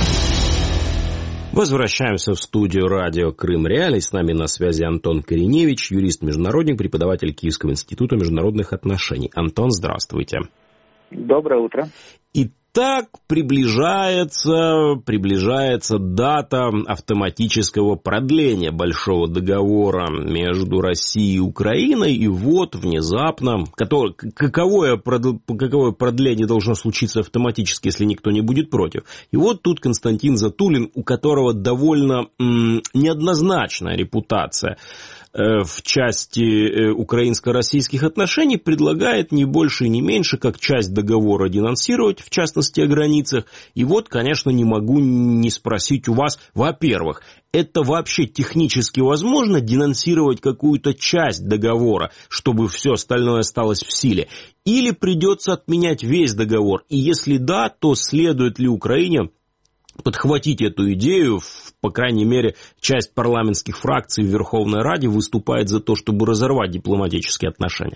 Возвращаемся в студию радио Крым Реалии. С нами на связи Антон Кореневич, юрист-международник, преподаватель Киевского института международных отношений. Антон, здравствуйте. Доброе утро. Итак, приближается, приближается дата автоматического продления большого договора между Россией и Украиной. И вот внезапно, который, каковое, каковое продление должно случиться автоматически, если никто не будет против. И вот тут Константин Затулин, у которого довольно м, неоднозначная репутация в части украинско-российских отношений, предлагает не больше и не меньше, как часть договора денонсировать, в частности, о границах. И вот, конечно, не могу не спросить у вас, во-первых, это вообще технически возможно денонсировать какую-то часть договора, чтобы все остальное осталось в силе? Или придется отменять весь договор? И если да, то следует ли Украине подхватить эту идею? По крайней мере, часть парламентских фракций в Верховной Раде выступает за то, чтобы разорвать дипломатические отношения.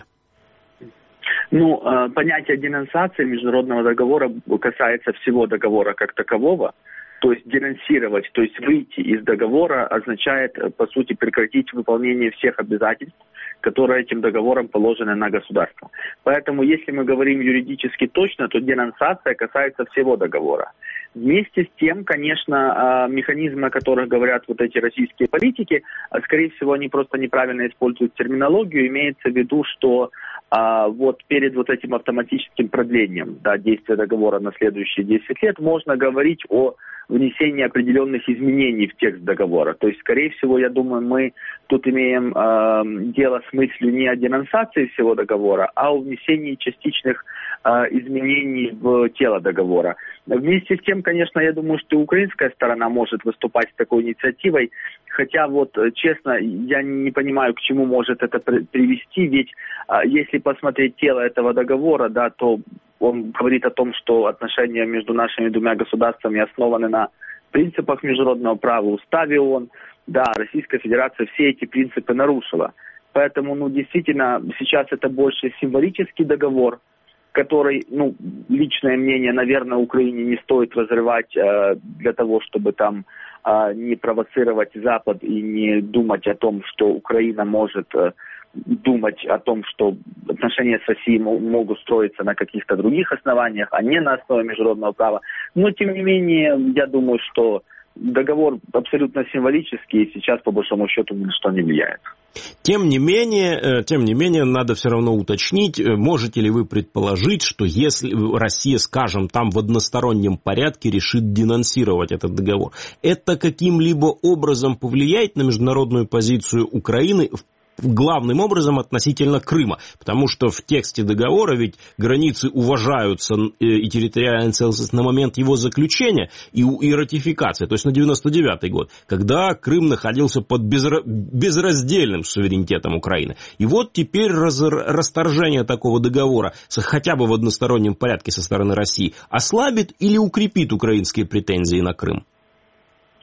Ну, понятие денонсации международного договора касается всего договора как такового. То есть денонсировать, то есть выйти из договора означает, по сути, прекратить выполнение всех обязательств, которые этим договором положены на государство. Поэтому, если мы говорим юридически точно, то денонсация касается всего договора. Вместе с тем, конечно, механизмы, о которых говорят вот эти российские политики, скорее всего, они просто неправильно используют терминологию. Имеется в виду, что а, вот перед вот этим автоматическим продлением, да, действия договора на следующие десять лет можно говорить о внесении определенных изменений в текст договора. То есть, скорее всего, я думаю, мы тут имеем э, дело с мыслью не о денонсации всего договора, а о внесении частичных э, изменений в тело договора. Вместе с тем, конечно, я думаю, что украинская сторона может выступать с такой инициативой, хотя вот, честно, я не понимаю, к чему может это привести, ведь э, если посмотреть тело этого договора, да, то он говорит о том, что отношения между нашими двумя государствами основаны на принципах международного права, уставе ООН. Да, Российская Федерация все эти принципы нарушила. Поэтому, ну, действительно, сейчас это больше символический договор, который, ну, личное мнение, наверное, Украине не стоит разрывать э, для того, чтобы там э, не провоцировать Запад и не думать о том, что Украина может э, думать о том, что отношения с Россией могут строиться на каких-то других основаниях, а не на основе международного права. Но, тем не менее, я думаю, что договор абсолютно символический и сейчас, по большому счету, ни на что не влияет. Тем не менее, тем не менее, надо все равно уточнить, можете ли вы предположить, что если Россия, скажем, там в одностороннем порядке решит денонсировать этот договор, это каким-либо образом повлияет на международную позицию Украины в главным образом относительно Крыма, потому что в тексте договора ведь границы уважаются и территориальная целостность на момент его заключения и, и ратификации, то есть на девяносто девятый год, когда Крым находился под безра... безраздельным суверенитетом Украины. И вот теперь раз... расторжение такого договора, хотя бы в одностороннем порядке со стороны России, ослабит или укрепит украинские претензии на Крым?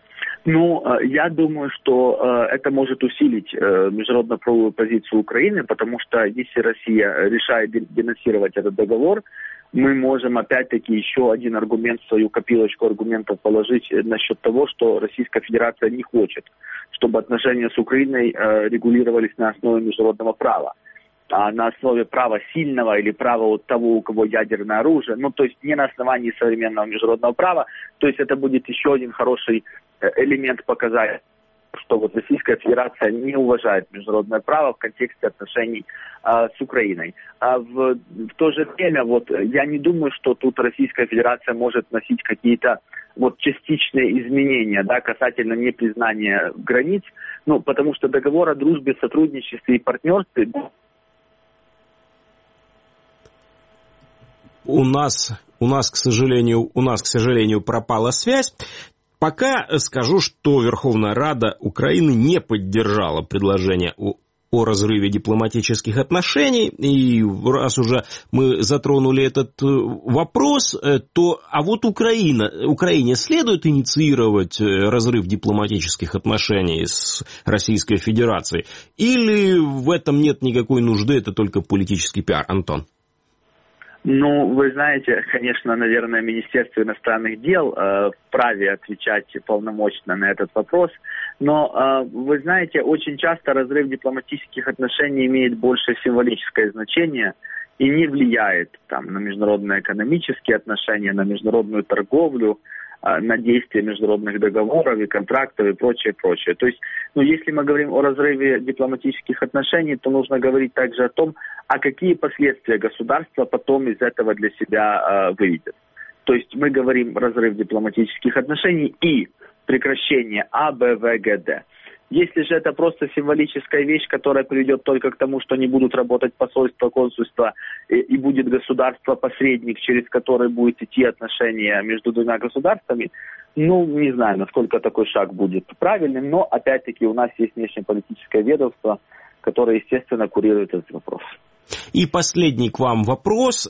Ну, я думаю, что это может усилить международно-правовую позицию Украины, потому что если Россия решает денонсировать этот договор, мы можем опять-таки еще один аргумент в свою копилочку аргументов положить насчет того, что Российская Федерация не хочет, чтобы отношения с Украиной регулировались на основе международного права. А на основе права сильного или права от того, у кого ядерное оружие, ну, то есть не на основании современного международного права, то есть это будет еще один хороший элемент показать, что вот Российская Федерация не уважает международное право в контексте отношений а, с Украиной. А в, в то же время вот я не думаю, что тут Российская Федерация может вносить какие-то вот частичные изменения, да, касательно непризнания границ, ну, потому что договор о дружбе, сотрудничестве и партнерстве... У нас, у нас, к сожалению, у нас, к сожалению, пропала связь. Пока скажу, что Верховная Рада Украины не поддержала предложение о, о разрыве дипломатических отношений. И раз уже мы затронули этот вопрос, то а вот Украина, Украине следует инициировать разрыв дипломатических отношений с Российской Федерацией? Или в этом нет никакой нужды, это только политический пиар? Антон? Ну, вы знаете, конечно, наверное, Министерство иностранных дел э, вправе отвечать полномочно на этот вопрос, но, э, вы знаете, очень часто разрыв дипломатических отношений имеет больше символическое значение и не влияет там, на международные экономические отношения, на международную торговлю, э, на действия международных договоров и контрактов и прочее, прочее. То есть, ну, если мы говорим о разрыве дипломатических отношений, то нужно говорить также о том, а какие последствия государство потом из этого для себя э, выведет. То есть мы говорим разрыв дипломатических отношений и прекращение А, Б, В, Г, Д. Если же это просто символическая вещь, которая приведет только к тому, что не будут работать посольства, консульства, и, и будет государство-посредник, через который будет идти отношения между двумя государствами, ну, не знаю, насколько такой шаг будет правильным, но, опять-таки, у нас есть внешнеполитическое ведомство, которое, естественно, курирует этот вопрос. И последний к вам вопрос.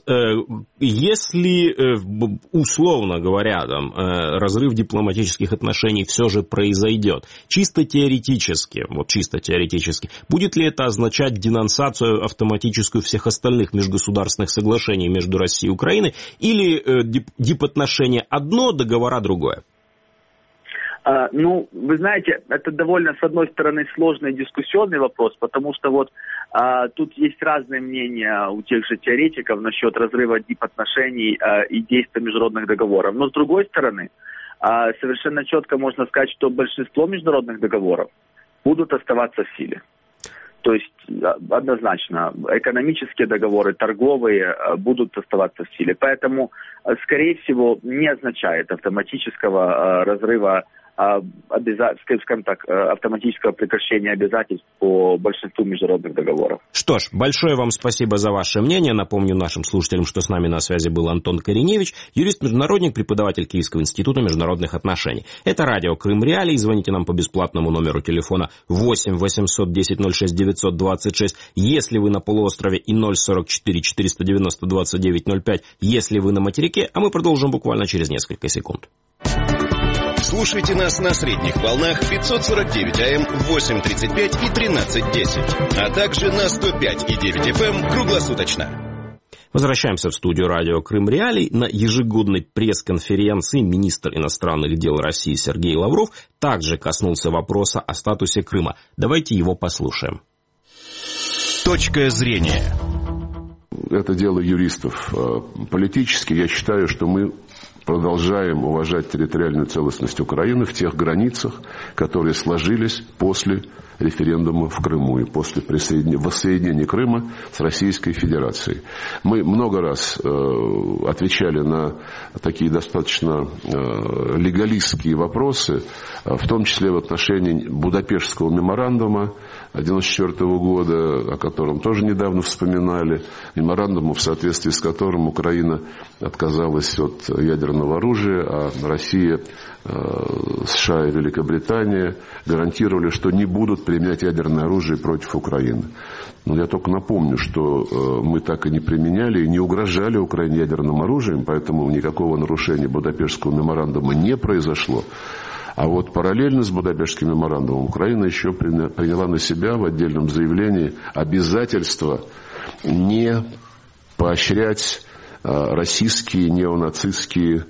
Если, условно говоря, там, разрыв дипломатических отношений все же произойдет, чисто теоретически, вот чисто теоретически, будет ли это означать денонсацию автоматическую всех остальных межгосударственных соглашений между Россией и Украиной, или дипотношения одно, договора другое? Uh, ну, вы знаете, это довольно, с одной стороны, сложный дискуссионный вопрос, потому что вот uh, тут есть разные мнения у тех же теоретиков насчет разрыва дипотношений uh, и действия международных договоров. Но с другой стороны, uh, совершенно четко можно сказать, что большинство международных договоров будут оставаться в силе. То есть однозначно экономические договоры, торговые будут оставаться в силе. Поэтому, скорее всего, не означает автоматического разрыва, скажем так, автоматического прекращения обязательств по большинству международных договоров. Что ж, большое вам спасибо за ваше мнение. Напомню нашим слушателям, что с нами на связи был Антон Кореневич, юрист-международник, преподаватель Киевского института международных отношений. Это радио Крым Реалии. Звоните нам по бесплатному номеру телефона восемь восемьсот десять ноль шесть девятьсот двадцать шесть, если вы на полуострове, и ноль сорок четыре четыреста девяносто двадцать девять ноль пять, если вы на материке, а мы продолжим буквально через несколько секунд. Слушайте нас на средних волнах пятьсот сорок девять АМ, восемь тридцать пять и тринадцать десять, а также на сто пять и девять эф эм круглосуточно. Возвращаемся в студию радио Крым Реалий. На ежегодной пресс-конференции министр иностранных дел России Сергей Лавров также коснулся вопроса о статусе Крыма. Давайте его послушаем. Точка зрения. Это дело юристов. Политически я считаю, что мы продолжаем уважать территориальную целостность Украины в тех границах, которые сложились после референдума в Крыму и после воссоединения Крыма с Российской Федерацией. Мы много раз э, отвечали на такие достаточно э, легалистские вопросы, э, в том числе в отношении Будапештского меморандума девяносто четвёртого года, о котором тоже недавно вспоминали, меморандуму, в соответствии с которым Украина отказалась от ядерного оружия, а Россия, США и Великобритания гарантировали, что не будут применять ядерное оружие против Украины. Но я только напомню, что мы так и не применяли и не угрожали Украине ядерным оружием, поэтому никакого нарушения Будапештского меморандума не произошло. А вот параллельно с Будапештским меморандумом Украина еще приняла на себя в отдельном заявлении обязательство не поощрять российские неонацистские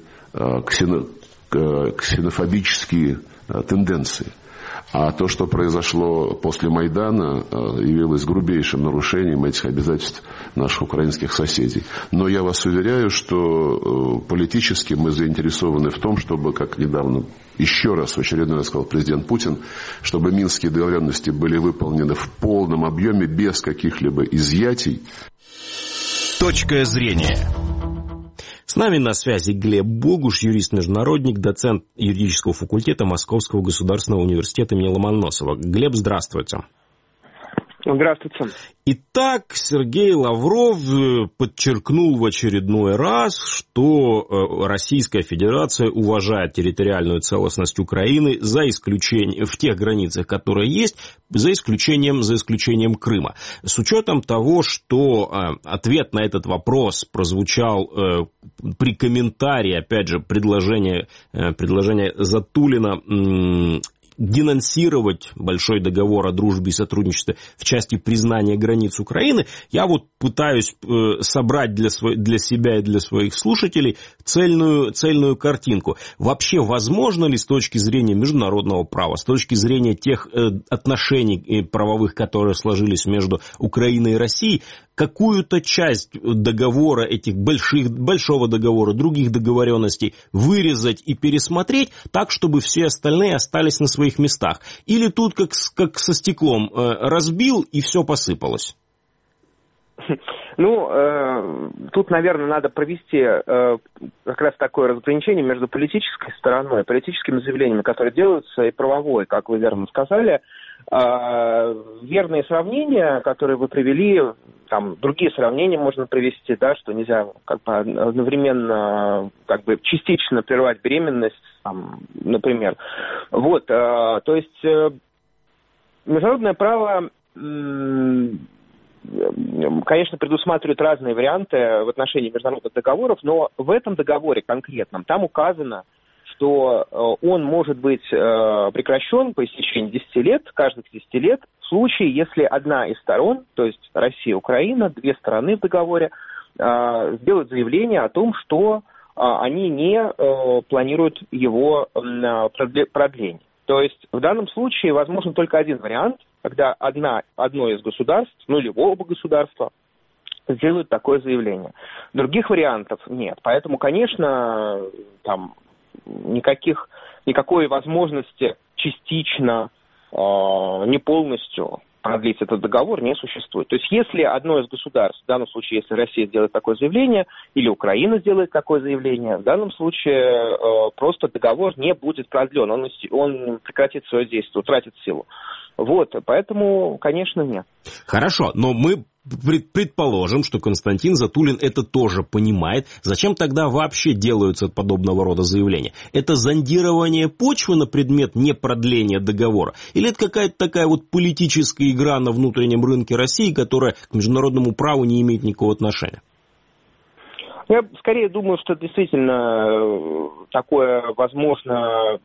ксенофобические тенденции. А то, что произошло после Майдана, явилось грубейшим нарушением этих обязательств наших украинских соседей. Но я вас уверяю, что политически мы заинтересованы в том, чтобы, как недавно еще раз в очередной раз сказал президент Путин, чтобы минские договоренности были выполнены в полном объеме, без каких-либо изъятий. Точка зрения. С нами на связи Глеб Богуш, юрист-международник, доцент юридического факультета Московского государственного университета имени Ломоносова. Глеб, здравствуйте. Здравствуйте. Итак, Сергей Лавров подчеркнул в очередной раз, что Российская Федерация уважает территориальную целостность Украины за исключением, в тех границах, которые есть, за исключением, за исключением Крыма. С учетом того, что ответ на этот вопрос прозвучал при комментарии, опять же, предложение, предложение Затулина денонсировать большой договор о дружбе и сотрудничестве в части признания границ Украины, я вот пытаюсь э, собрать для, сво- для себя и для своих слушателей цельную, цельную картинку. Вообще, возможно ли с точки зрения международного права, с точки зрения тех э, отношений правовых, которые сложились между Украиной и Россией, какую-то часть договора, этих больших, большого договора, других договоренностей вырезать и пересмотреть так, чтобы все остальные остались на своих местах? Или тут как, как со стеклом э, разбил и все посыпалось? Ну, э, тут, наверное, надо провести э, как раз такое разграничение между политической стороной, политическими заявлениями, которые делаются, и правовой, как вы верно сказали. Э, верные сравнения, которые вы привели, там другие сравнения можно привести, да, что нельзя как бы одновременно, как бы частично прервать беременность, там, например. Вот, э, то есть э, международное право, э, конечно, предусматривает разные варианты в отношении международных договоров, но в этом договоре конкретном там указано, что он может быть прекращен по истечении десяти лет, каждых десяти лет, в случае, если одна из сторон, то есть Россия и Украина, две стороны в договоре, сделают заявление о том, что они не планируют его продление. То есть в данном случае возможен только один вариант, когда одна, одно из государств, ну или оба государства, сделают такое заявление. Других вариантов нет. Поэтому, конечно, там никаких, никакой возможности частично, э, не полностью продлить этот договор не существует. То есть если одно из государств, в данном случае, если Россия сделает такое заявление, или Украина сделает такое заявление, в данном случае э, просто договор не будет продлен, он, он прекратит свое действие, утратит силу. Вот, поэтому, конечно, нет. Хорошо, но мы предположим, что Константин Затулин это тоже понимает. Зачем тогда вообще делаются подобного рода заявления? Это зондирование почвы на предмет непродления договора? Или это какая-то такая вот политическая игра на внутреннем рынке России, которая к международному праву не имеет никакого отношения? Я скорее думаю, что действительно такое возможно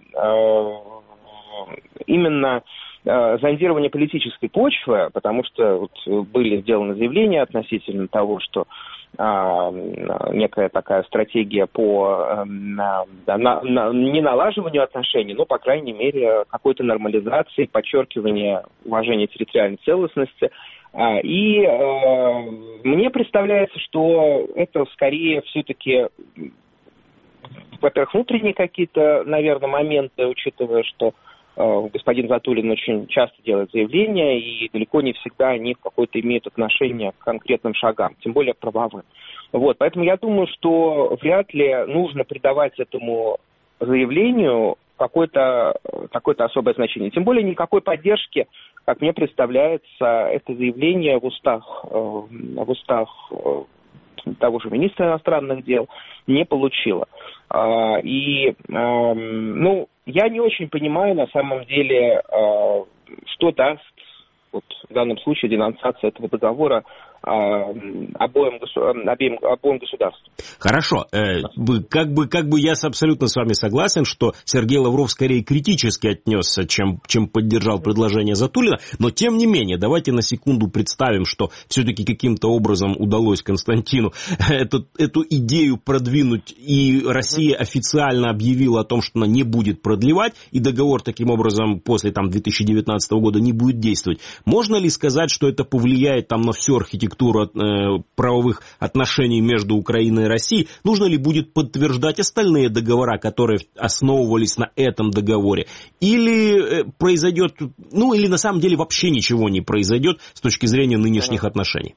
именно зондирование политической почвы, потому что вот были сделаны заявления относительно того, что а, некая такая стратегия по а, на, на, не налаживанию отношений, но, по крайней мере, какой-то нормализации, подчеркивания уважения территориальной целостности. А, и а, мне представляется, что это скорее все-таки, во-первых, внутренние какие-то, наверное, моменты, учитывая, что господин Затулин очень часто делает заявления, и далеко не всегда они какое-то имеют отношение к конкретным шагам, тем более к правовым. Вот, поэтому я думаю, что вряд ли нужно придавать этому заявлению какое-то, какое-то особое значение. Тем более никакой поддержки, как мне представляется, это заявление в устах, в устах того же министра иностранных дел не получило. И, ну, я не очень понимаю, на самом деле, что даст вот, в данном случае денонсация этого договора обоим, обеим, обоим государствам. Хорошо. Э, как, бы, как бы я абсолютно с вами согласен, что Сергей Лавров скорее критически отнесся, чем, чем поддержал предложение Затулина, но тем не менее, давайте на секунду представим, что все-таки каким-то образом удалось Константину эту, эту идею продвинуть, и Россия официально объявила о том, что она не будет продлевать, и договор таким образом после там, две тысячи девятнадцатого года не будет действовать. Можно ли сказать, что это повлияет там, на всю архитектуру э, правовых отношений между Украиной и Россией? Нужно ли будет подтверждать остальные договора, которые основывались на этом договоре? Или э, произойдет, ну или на самом деле вообще ничего не произойдет с точки зрения нынешних отношений?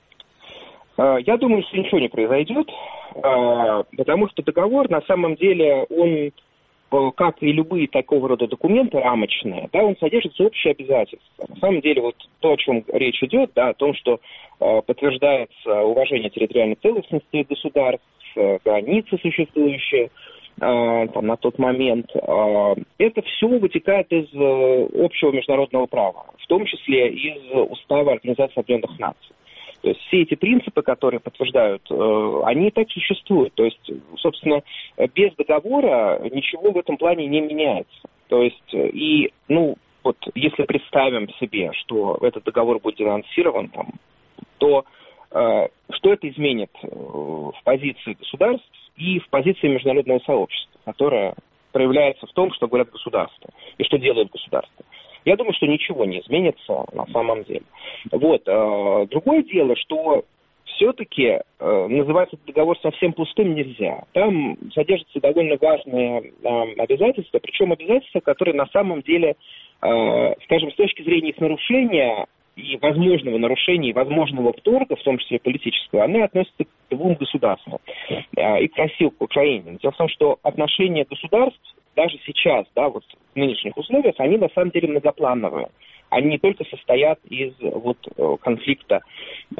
Я думаю, что ничего не произойдет, потому что договор на самом деле, он, как и любые такого рода документы рамочные, да, он содержит общие обязательства. На самом деле, вот то, о чем речь идет, да, о том, что э, подтверждается уважение территориальной целостности государств, э, границы существующие э, там, на тот момент, э, это все вытекает из э, общего международного права, в том числе из Устава Организации Объединенных Наций. То есть все эти принципы, которые подтверждают, они так существуют. То есть, собственно, без договора ничего в этом плане не меняется. То есть, и, ну, вот если представим себе, что этот договор будет денонсирован, там, то э, что это изменит в позиции государств и в позиции международного сообщества, которое проявляется в том, что говорят государства и что делают государства? Я думаю, что ничего не изменится на самом деле. Вот. Э, другое дело, что все-таки э, называть этот договор совсем пустым нельзя. Там содержатся довольно важные э, обязательства, причем обязательства, которые на самом деле, э, скажем, с точки зрения их нарушения и возможного нарушения, и возможного вторга, в том числе политического, они относятся к двум государствам э, и к России, к Украине. Дело в том, что отношения государств даже сейчас, да, вот в нынешних условиях, они на самом деле многоплановые. Они не только состоят из вот конфликта э,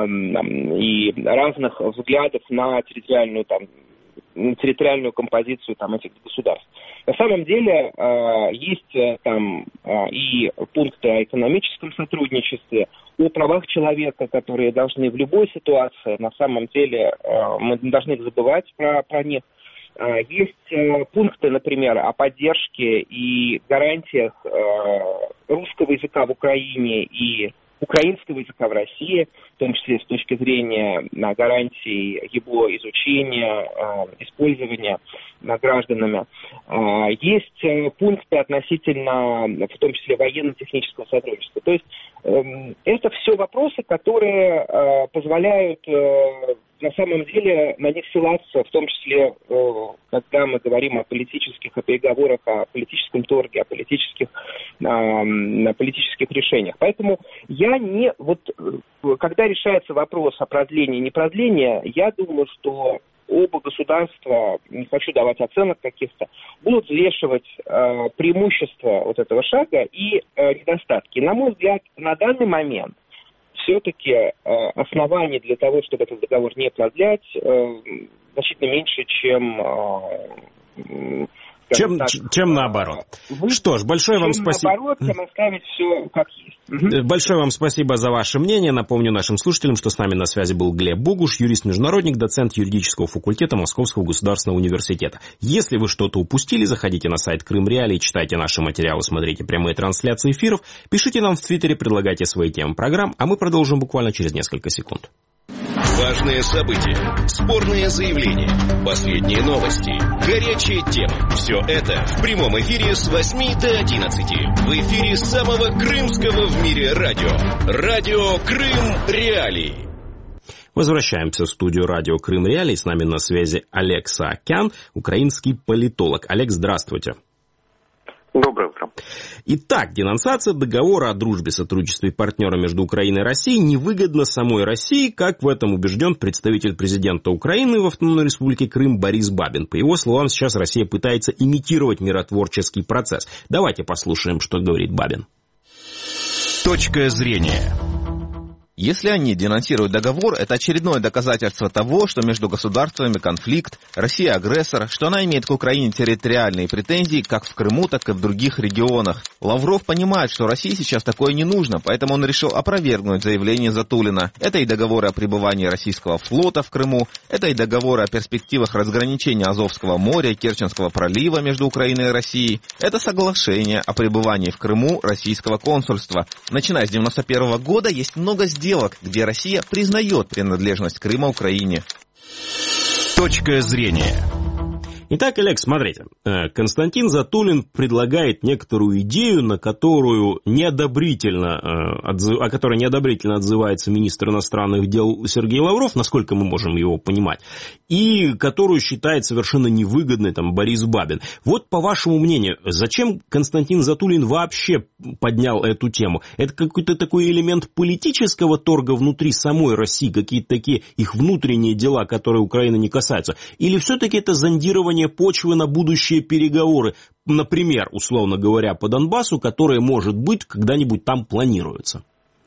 и разных взглядов на территориальную, там, на территориальную композицию там, этих государств. На самом деле э, есть там э, и пункты о экономическом сотрудничестве, о правах человека, которые должны в любой ситуации, на самом деле, э, мы не должны забывать про, про них. Есть пункты, например, о поддержке и гарантиях русского языка в Украине и украинского языка в России, в том числе с точки зрения гарантий его изучения, использования гражданами. Есть пункты относительно, в том числе, военно-технического сотрудничества. То есть это все вопросы, которые позволяют на самом деле на них ссылаться, в том числе, когда мы говорим о политических, о переговорах, о политическом торге, о политических, о политических решениях. Поэтому я не... Вот, когда решается вопрос о продлении и непродлении, я думаю, что оба государства, не хочу давать оценок каких-то, будут взвешивать э, преимущества вот этого шага и э, недостатки. На мой взгляд, на данный момент все-таки э, оснований для того, чтобы этот договор не продлять, э, значительно меньше, чем... Э, Чем, так, чем наоборот. Вы, Что ж, большое вам спасибо. Наоборот, чем оставить все как есть. Угу. Большое вам спасибо за ваше мнение. Напомню нашим слушателям, что с нами на связи был Глеб Богуш, юрист-международник, доцент юридического факультета Московского государственного университета. Если вы что-то упустили, заходите на сайт Крым Реалии, читайте наши материалы, смотрите прямые трансляции эфиров, пишите нам в Твиттере, предлагайте свои темы программ, а мы продолжим буквально через несколько секунд. Важные события, спорные заявления, последние новости, горячие темы. Все это в прямом эфире с восьми до одиннадцати. В эфире самого крымского в мире радио. Радио Крым Реалии. Возвращаемся в студию радио Крым Реалии. С нами на связи Олег Саакян, украинский политолог. Олег, здравствуйте. Доброе утро. Итак, денонсация договора о дружбе, сотрудничестве и партнерах между Украиной и Россией невыгодна самой России, как в этом убежден представитель президента Украины в Автономной Республике Крым Борис Бабин. По его словам, сейчас Россия пытается имитировать миротворческий процесс. Давайте послушаем, что говорит Бабин. Точка зрения. Если они денонсируют договор, это очередное доказательство того, что между государствами конфликт, Россия агрессор, что она имеет к Украине территориальные претензии как в Крыму, так и в других регионах. Лавров понимает, что России сейчас такое не нужно, поэтому он решил опровергнуть заявление Затулина. Это и договоры о пребывании российского флота в Крыму, это и договоры о перспективах разграничения Азовского моря и Керченского пролива между Украиной и Россией. Это соглашение о пребывании в Крыму российского консульства. Начиная с девяносто первого года есть много сделок, где Россия признает принадлежность Крыма Украине. Точка зрения. Итак, Олег, смотрите, Константин Затулин предлагает некоторую идею, на которую неодобрительно, о которой неодобрительно отзывается министр иностранных дел Сергей Лавров, насколько мы можем его понимать, и которую считает совершенно невыгодной там Борис Бабин. Вот по вашему мнению, зачем Константин Затулин вообще поднял эту тему? Это какой-то такой элемент политического торга внутри самой России, какие-то такие их внутренние дела, которые Украины не касаются? Или все-таки это зондирование почвы на будущие переговоры, например, условно говоря, по Донбассу, которые, может быть, когда-нибудь там планируются?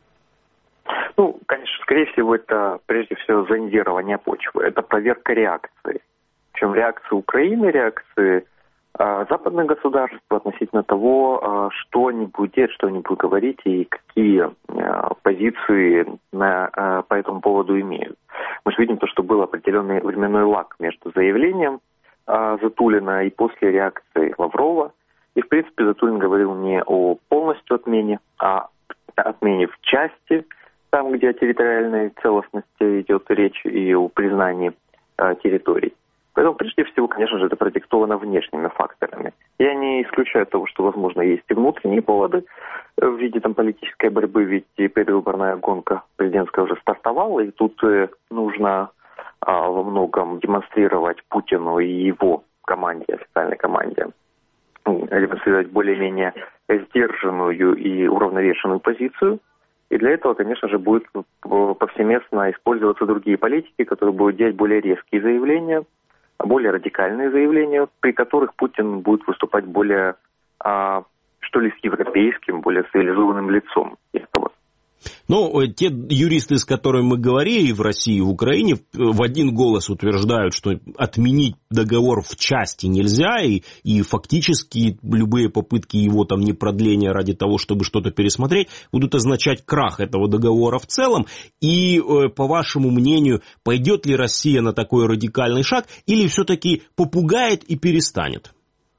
Ну, конечно, скорее всего, это прежде всего зондирование почвы, это проверка реакции. Причем реакции Украины, реакции э, западных государств относительно того, э, что они будут делать, что они будут говорить и какие э, позиции на, э, по этому поводу имеют. Мы же видим то, что был определенный временной лаг между заявлением Затулина и после реакции Лаврова. И, в принципе, Затулин говорил не о полностью отмене, а о отмене в части, там, где о территориальной целостности идет речь, и о признании а, территорий. Поэтому, прежде всего, конечно же, это продиктовано внешними факторами. Я не исключаю того, что, возможно, есть и внутренние поводы в виде там, политической борьбы, ведь и предвыборная гонка президентская уже стартовала, и тут э, нужно во многом демонстрировать Путину и его команде, официальной команде, демонстрировать более-менее сдержанную и уравновешенную позицию. И для этого, конечно же, будут повсеместно использоваться другие политики, которые будут делать более резкие заявления, более радикальные заявления, при которых Путин будет выступать более, что ли, с европейским, более цивилизованным лицом этого. Ну, те юристы, с которыми мы говорили в России и в Украине, в один голос утверждают, что отменить договор в части нельзя, и, и фактически любые попытки его там непродления ради того, чтобы что-то пересмотреть, будут означать крах этого договора в целом. И, по вашему мнению, пойдет ли Россия на такой радикальный шаг, или все-таки попугает и перестанет?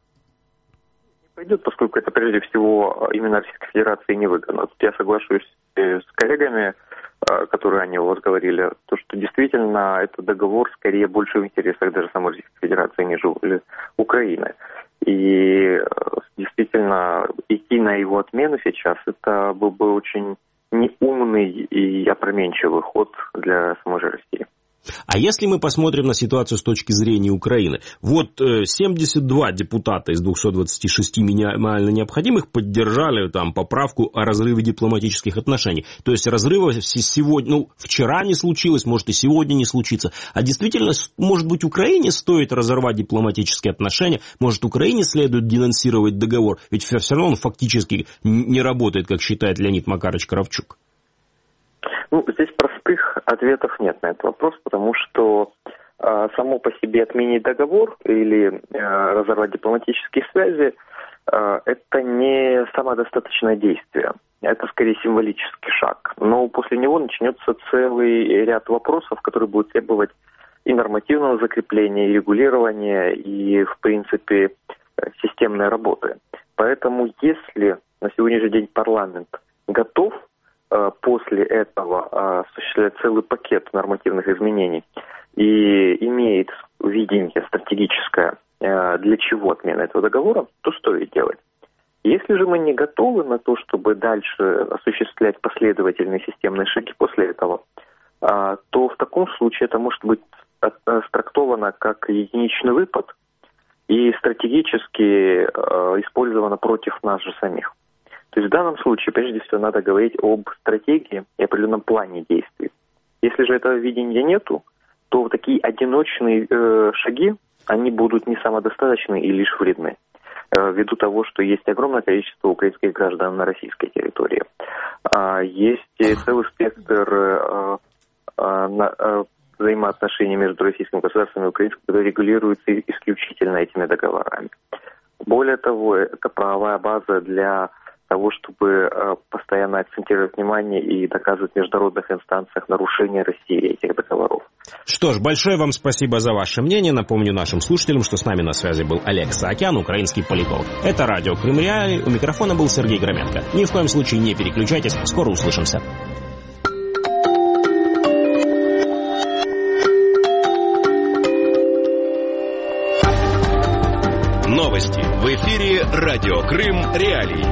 Пойдет, поскольку это прежде всего именно Российской Федерации невыгодно. Тут я соглашусь с коллегами, которые они у вас говорили, то, что действительно этот договор скорее больше в интересах даже самой Российской Федерации, нежели Украины. И действительно идти на его отмену сейчас, это был бы очень неумный и опрометчивый ход для самой же России. А если мы посмотрим на ситуацию с точки зрения Украины, вот семьдесят два депутата из двухсот двадцати шести минимально необходимых поддержали там поправку о разрыве дипломатических отношений. То есть разрыва сегодня, ну, вчера не случилось, может и сегодня не случится. А действительно, может быть, Украине стоит разорвать дипломатические отношения, может, Украине следует денонсировать договор, ведь все равно он фактически не работает, как считает Леонид Макарович Кравчук. Ну, здесь простых ответов нет на этот вопрос, потому что э, само по себе отменить договор или э, разорвать дипломатические связи э, это не самодостаточное действие. Это скорее символический шаг. Но после него начнется целый ряд вопросов, которые будут требовать и нормативного закрепления, и регулирования, и, в принципе, системной работы. Поэтому, если на сегодняшний день парламент готов после этого осуществляет целый пакет нормативных изменений и имеет видение стратегическое, для чего отмена этого договора, то стоит делать. Если же мы не готовы на то, чтобы дальше осуществлять последовательные системные шаги после этого, то в таком случае это может быть трактовано как единичный выпад и стратегически использовано против нас же самих. То есть в данном случае, прежде всего, надо говорить об стратегии и определенном плане действий. Если же этого видения нету, то такие одиночные э, шаги, они будут не самодостаточны и лишь вредны. ввиду того, что есть огромное количество украинских граждан на российской территории. Есть целый спектр взаимоотношений между российским государством и украинским, которые регулируются исключительно этими договорами. Более того, это правовая база для того, чтобы постоянно акцентировать внимание и доказывать в международных инстанциях нарушение России этих договоров. Что ж, большое вам спасибо за ваше мнение. Напомню нашим слушателям, что с нами на связи был Олег Саакян, украинский политолог. Это радио Крым Реалии. У микрофона был Сергей Громенко. Ни в коем случае не переключайтесь. Скоро услышимся. Новости в эфире радио Крым Реалии.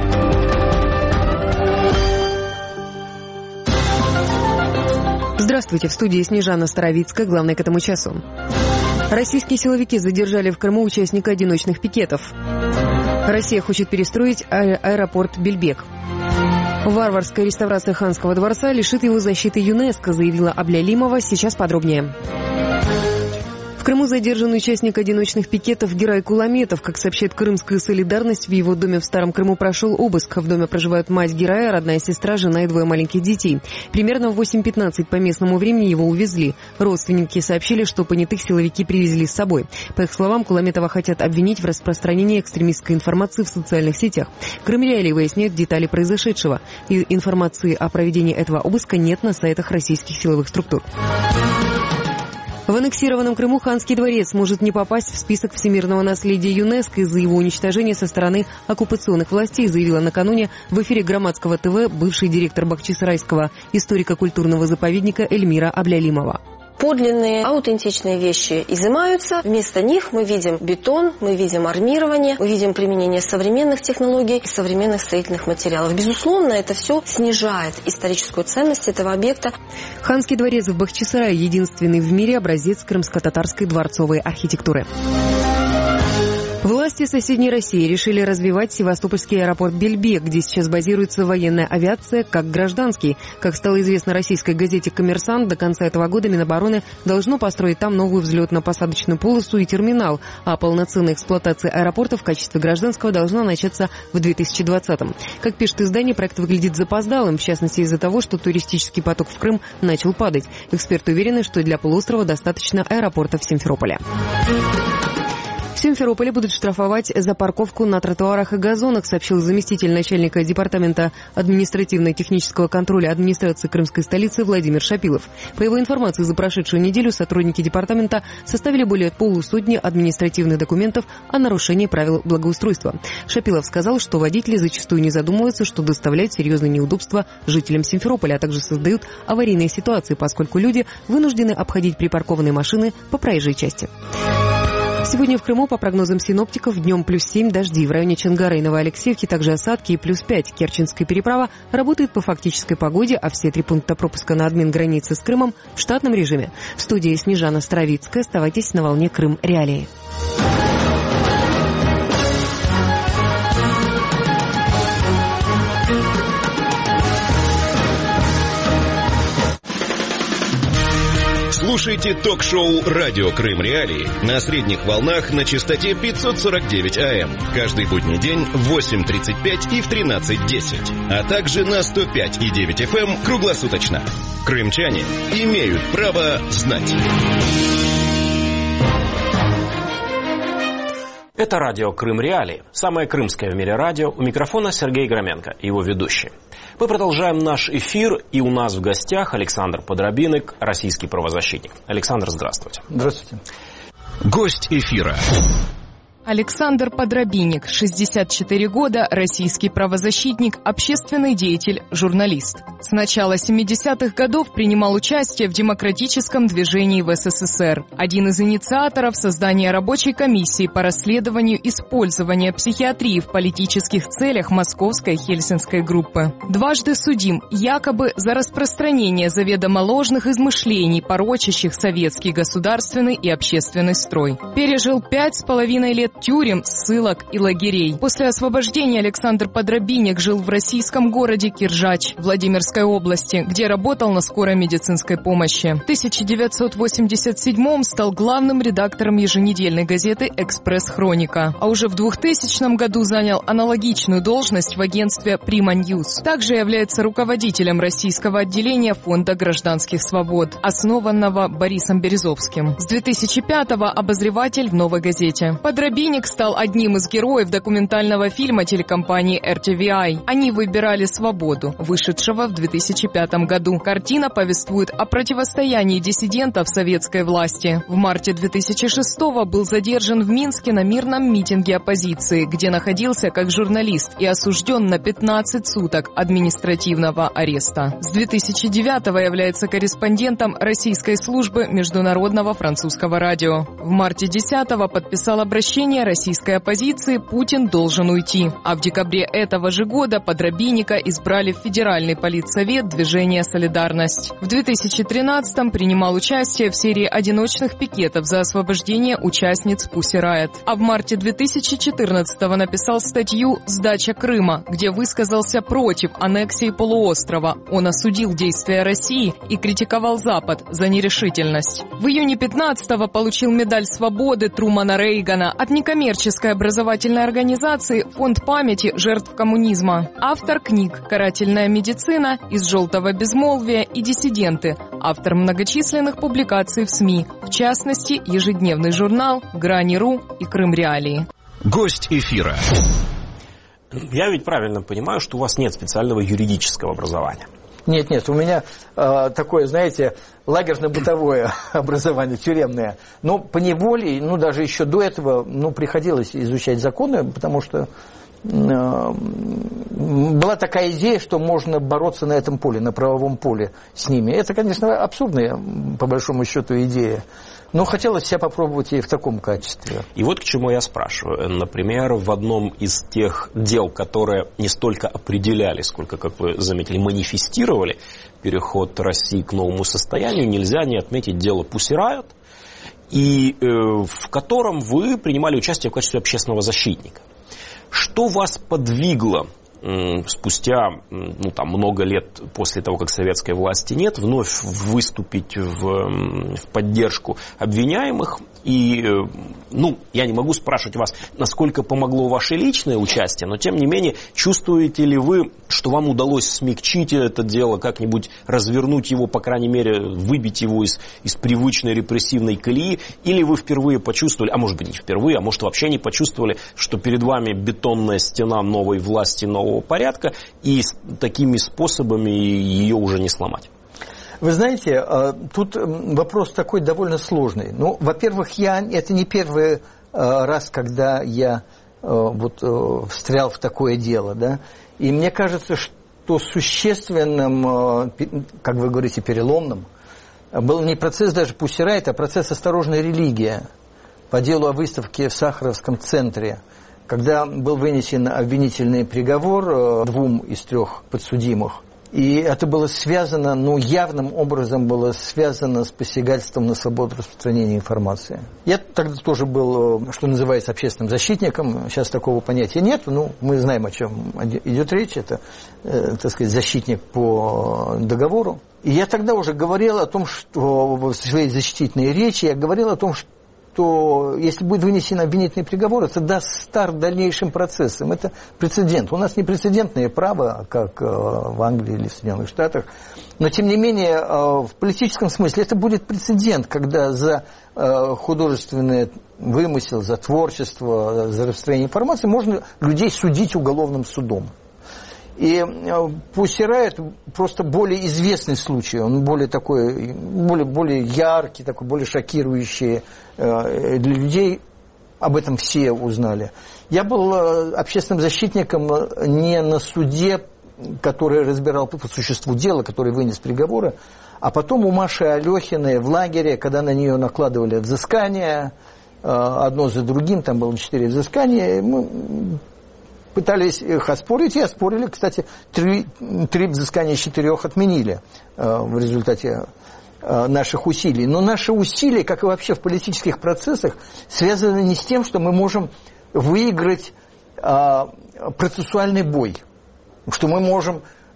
Здравствуйте, в студии Снежана Старовицкая, главное к этому часу. Российские силовики задержали в Крыму участника одиночных пикетов. Россия хочет перестроить а- аэропорт Бельбек. Варварская реставрация Ханского дворца лишит его защиты ЮНЕСКО, заявила Аблялимова. Сейчас подробнее. В Крыму задержан участник одиночных пикетов Герай Куламетов. Как сообщает «Крымская солидарность», в его доме в Старом Крыму прошел обыск. В доме проживают мать Герая, родная сестра, жена и двое маленьких детей. Примерно в восемь пятнадцать по местному времени его увезли. Родственники сообщили, что понятых силовики привезли с собой. По их словам, Куламетова хотят обвинить в распространении экстремистской информации в социальных сетях. Крым Реалии выясняет детали произошедшего. И информации о проведении этого обыска нет на сайтах российских силовых структур. В аннексированном Крыму Ханский дворец может не попасть в список всемирного наследия ЮНЕСКО из-за его уничтожения со стороны оккупационных властей, заявила накануне в эфире Громадского ТВ бывший директор Бахчисарайского историко-культурного заповедника Эльмира Аблялимова. Подлинные, аутентичные вещи изымаются. Вместо них мы видим бетон, мы видим армирование, мы видим применение современных технологий и современных строительных материалов. Безусловно, это все снижает историческую ценность этого объекта. Ханский дворец в Бахчисарае – единственный в мире образец крымско-татарской дворцовой архитектуры. Власти соседней России решили развивать севастопольский аэропорт Бельбек, где сейчас базируется военная авиация, как гражданский. Как стало известно российской газете «Коммерсант», до конца этого года Минобороны должно построить там новую взлетно-посадочную полосу и терминал, а полноценная эксплуатация аэропорта в качестве гражданского должна начаться в две тысячи двадцатом. Как пишет издание, проект выглядит запоздалым, в частности из-за того, что туристический поток в Крым начал падать. Эксперты уверены, что для полуострова достаточно аэропорта в Симферополе. В Симферополе будут штрафовать за парковку на тротуарах и газонах, сообщил заместитель начальника департамента административно-технического контроля администрации крымской столицы Владимир Шапилов. По его информации, за прошедшую неделю сотрудники департамента составили более полусотни административных документов о нарушении правил благоустройства. Шапилов сказал, что водители зачастую не задумываются, что доставляют серьезные неудобства жителям Симферополя, а также создают аварийные ситуации, поскольку люди вынуждены обходить припаркованные машины по проезжей части. Сегодня в Крыму, по прогнозам синоптиков, днем плюс семь, дожди. В районе Чонгара и Новоалексеевки также осадки и плюс пять. Керченская переправа работает по фактической погоде, а все три пункта пропуска на админ границы с Крымом в штатном режиме. В студии Снежана Старовицкая. Оставайтесь на волне Крым Реалии. Слушайте ток-шоу «Радио Крым Реалии» на средних волнах на частоте пятьсот сорок девять АМ. Каждый будний день в восемь тридцать пять и в тринадцать десять. А также на сто пять и девять эф эм круглосуточно. Крымчане имеют право знать. Это радио Крым Реалии, самое крымское в мире радио. У микрофона Сергей Громенко, его ведущий. Мы продолжаем наш эфир, и у нас в гостях Александр Подробинок, российский правозащитник. Александр, здравствуйте. Здравствуйте. Гость эфира. Александр Подробинник, шестьдесят четыре года, российский правозащитник, общественный деятель, журналист. С начала семидесятых годов принимал участие в демократическом движении в эс эс эс эр. Один из инициаторов создания рабочей комиссии по расследованию использования психиатрии в политических целях Московской Хельсинской группы. Дважды судим, якобы за распространение заведомо ложных измышлений, порочащих советский государственный и общественный строй. Пережил пять с половиной лет лет тюрем, ссылок и лагерей. После освобождения Александр Подробинник жил в российском городе Киржач, Владимирской области, где работал на скорой медицинской помощи. В тысяча девятьсот восемьдесят седьмом стал главным редактором еженедельной газеты «Экспресс-хроника». А уже в двухтысячном году занял аналогичную должность в агентстве «Прима Ньюс». Также является руководителем российского отделения Фонда гражданских свобод, основанного Борисом Березовским. С две тысячи пятого обозреватель в «Новой газете». Подробинник стал одним из героев документального фильма телекомпании эр ти ви ай «Они выбирали свободу», вышедшего в две тысячи пятом году. Картина повествует о противостоянии диссидентов советской власти. В марте две тысячи шестого был задержан в Минске на мирном митинге оппозиции, где находился как журналист и осужден на пятнадцать суток административного ареста. С две тысячи девятого является корреспондентом российской службы Международного французского радио. В марте десятого подписал обращение российской оппозиции «Путин должен уйти». А в декабре этого же года Подробинника избрали в Федеральный политсовет движения «Солидарность». В две тысячи тринадцатом принимал участие в серии одиночных пикетов за освобождение участниц Pussy Riot. А в марте две тысячи четырнадцатого написал статью «Сдача Крыма», где высказался против аннексии полуострова. Он осудил действия России и критиковал Запад за нерешительность. В июне пятнадцатого получил медаль свободы Трумана Рейгана от некоммерческой образовательной организации «Фонд памяти жертв коммунизма». Автор книг «Карательная медицина», «Из желтого безмолвия» и «Диссиденты». Автор многочисленных публикаций в СМИ, в частности, ежедневный журнал «Грани.ру» и «Крым Реалии». Гость эфира. Я ведь правильно понимаю, что у вас нет специального юридического образования? Нет, нет, у меня э, такое, знаете, лагерно-бытовое образование, тюремное. Но поневоле, ну даже еще до этого, ну приходилось изучать законы, потому что э, была такая идея, что можно бороться на этом поле, на правовом поле с ними. Это, конечно, абсурдная, по большому счету, идея. Но хотелось себя попробовать и в таком качестве. И вот к чему я спрашиваю. Например, в одном из тех дел, которые не столько определяли, сколько, как вы заметили, манифестировали переход России к новому состоянию, нельзя не отметить дело Pussy Riot, и э, в котором вы принимали участие в качестве общественного защитника. Что вас подвигло спустя ну, там, много лет после того, как советской власти нет, вновь выступить в, в поддержку обвиняемых? И, ну, я не могу спрашивать вас, насколько помогло ваше личное участие, но, тем не менее, чувствуете ли вы, что вам удалось смягчить это дело, как-нибудь развернуть его, по крайней мере, выбить его из, из привычной репрессивной колеи, или вы впервые почувствовали, а может быть не впервые, а может вообще не почувствовали, что перед вами бетонная стена новой власти, нового порядка, и такими способами ее уже не сломать? Вы знаете, тут вопрос такой довольно сложный. Ну, во-первых, я, это не первый раз, когда я вот, встрял в такое дело, да, и мне кажется, что существенным, как вы говорите, переломным, был не процесс даже Pussy Riot, а процесс «Осторожная религия» по делу о выставке в Сахаровском центре, когда был вынесен обвинительный приговор двум из трех подсудимых. И это было связано, ну, явным образом было связано с посягательством на свободу распространения информации. Я тогда тоже был, что называется, общественным защитником. Сейчас такого понятия нет. Ну, мы знаем, о чем идет речь. Это, э, так сказать, защитник по договору. И я тогда уже говорил о том, что в своей защитительной речи я говорил о том, что то если будет вынесен обвинительный приговор, это даст старт дальнейшим процессам. Это прецедент. У нас не прецедентное право, как в Англии или в Соединенных Штатах, но, тем не менее, в политическом смысле это будет прецедент, когда за художественный вымысел, за творчество, за распространение информации можно людей судить уголовным судом. И Pussy Riot просто более известный случай, он более такой, более, более яркий, такой, более шокирующий для людей, об этом все узнали. Я был общественным защитником не на суде, который разбирал по существу дела, который вынес приговоры, а потом у Маши Алехиной в лагере, когда на нее накладывали взыскания, одно за другим, там было четыре взыскания, мы пытались их оспорить, и оспорили, кстати, три, три взыскания из четырех отменили э, в результате наших усилий. Но наши усилия, как и вообще в политических процессах, связаны не с тем, что мы можем выиграть процессуальный бой, что мы можем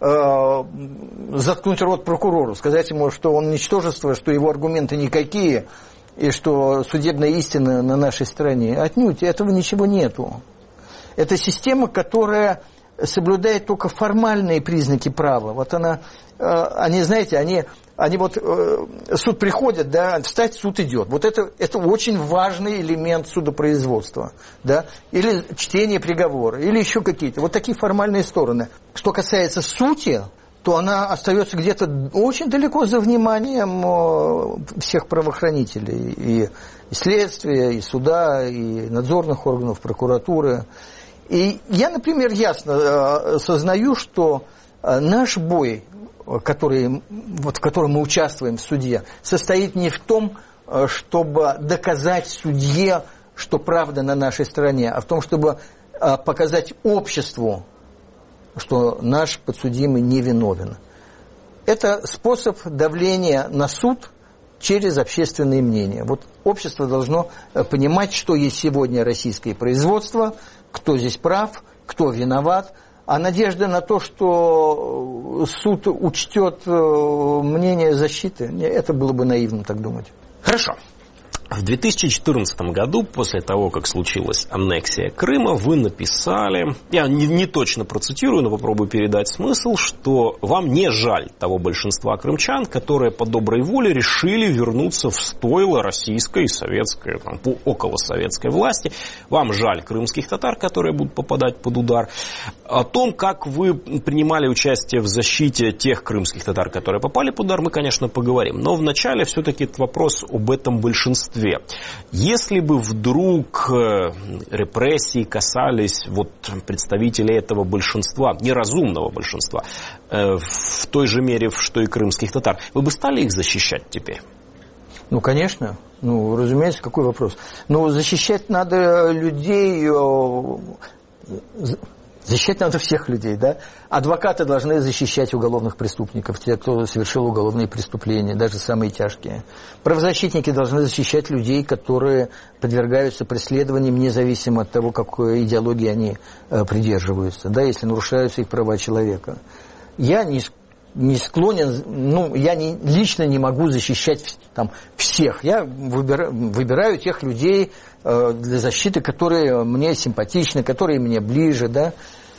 заткнуть рот прокурору, сказать ему, что он ничтожество, что его аргументы никакие, и что судебная истина на нашей стороне. Отнюдь этого ничего нету. Это система, которая соблюдает только формальные признаки права. Вот она, они, знаете, они, они вот, суд приходит, да, встать, суд идет. Вот это, это очень важный элемент судопроизводства, да, или чтение приговора, или еще какие-то. Вот такие формальные стороны. Что касается сути, то она остается где-то очень далеко за вниманием всех правоохранителей, и, и следствия, и суда, и надзорных органов, прокуратуры. И я, например, ясно сознаю, что наш бой, который, вот, в котором мы участвуем в суде, состоит не в том, чтобы доказать судье, что правда на нашей стороне, а в том, чтобы показать обществу, что наш подсудимый невиновен. Это способ давления на суд через общественное мнение. Вот общество должно понимать, что есть сегодня российское производство, кто здесь прав, кто виноват. А надежда на то, что суд учтет мнение защиты, это было бы наивно так думать. Хорошо. В две тысячи четырнадцатом году, после того, как случилась аннексия Крыма, вы написали, я не, не точно процитирую, но попробую передать смысл, что вам не жаль того большинства крымчан, которые по доброй воле решили вернуться в стойло российской и советской, там, околосоветской власти. Вам жаль крымских татар, которые будут попадать под удар. О том, как вы принимали участие в защите тех крымских татар, которые попали под удар, мы, конечно, поговорим. Но вначале все-таки этот вопрос об этом большинстве. Если бы вдруг репрессии касались вот представителей этого большинства, неразумного большинства, в той же мере, что и крымских татар, вы бы стали их защищать теперь? Ну, конечно. Ну, разумеется, какой вопрос? Ну, защищать надо людей... Защищать надо всех людей, да? Адвокаты должны защищать уголовных преступников, те, кто совершил уголовные преступления, даже самые тяжкие. Правозащитники должны защищать людей, которые подвергаются преследованиям, независимо от того, какой идеологии они э, придерживаются, да, если нарушаются их права человека. Я не, не склонен, ну, я не, лично не могу защищать там, всех. Я выбираю, выбираю тех людей э, для защиты, которые мне симпатичны, которые мне ближе, да.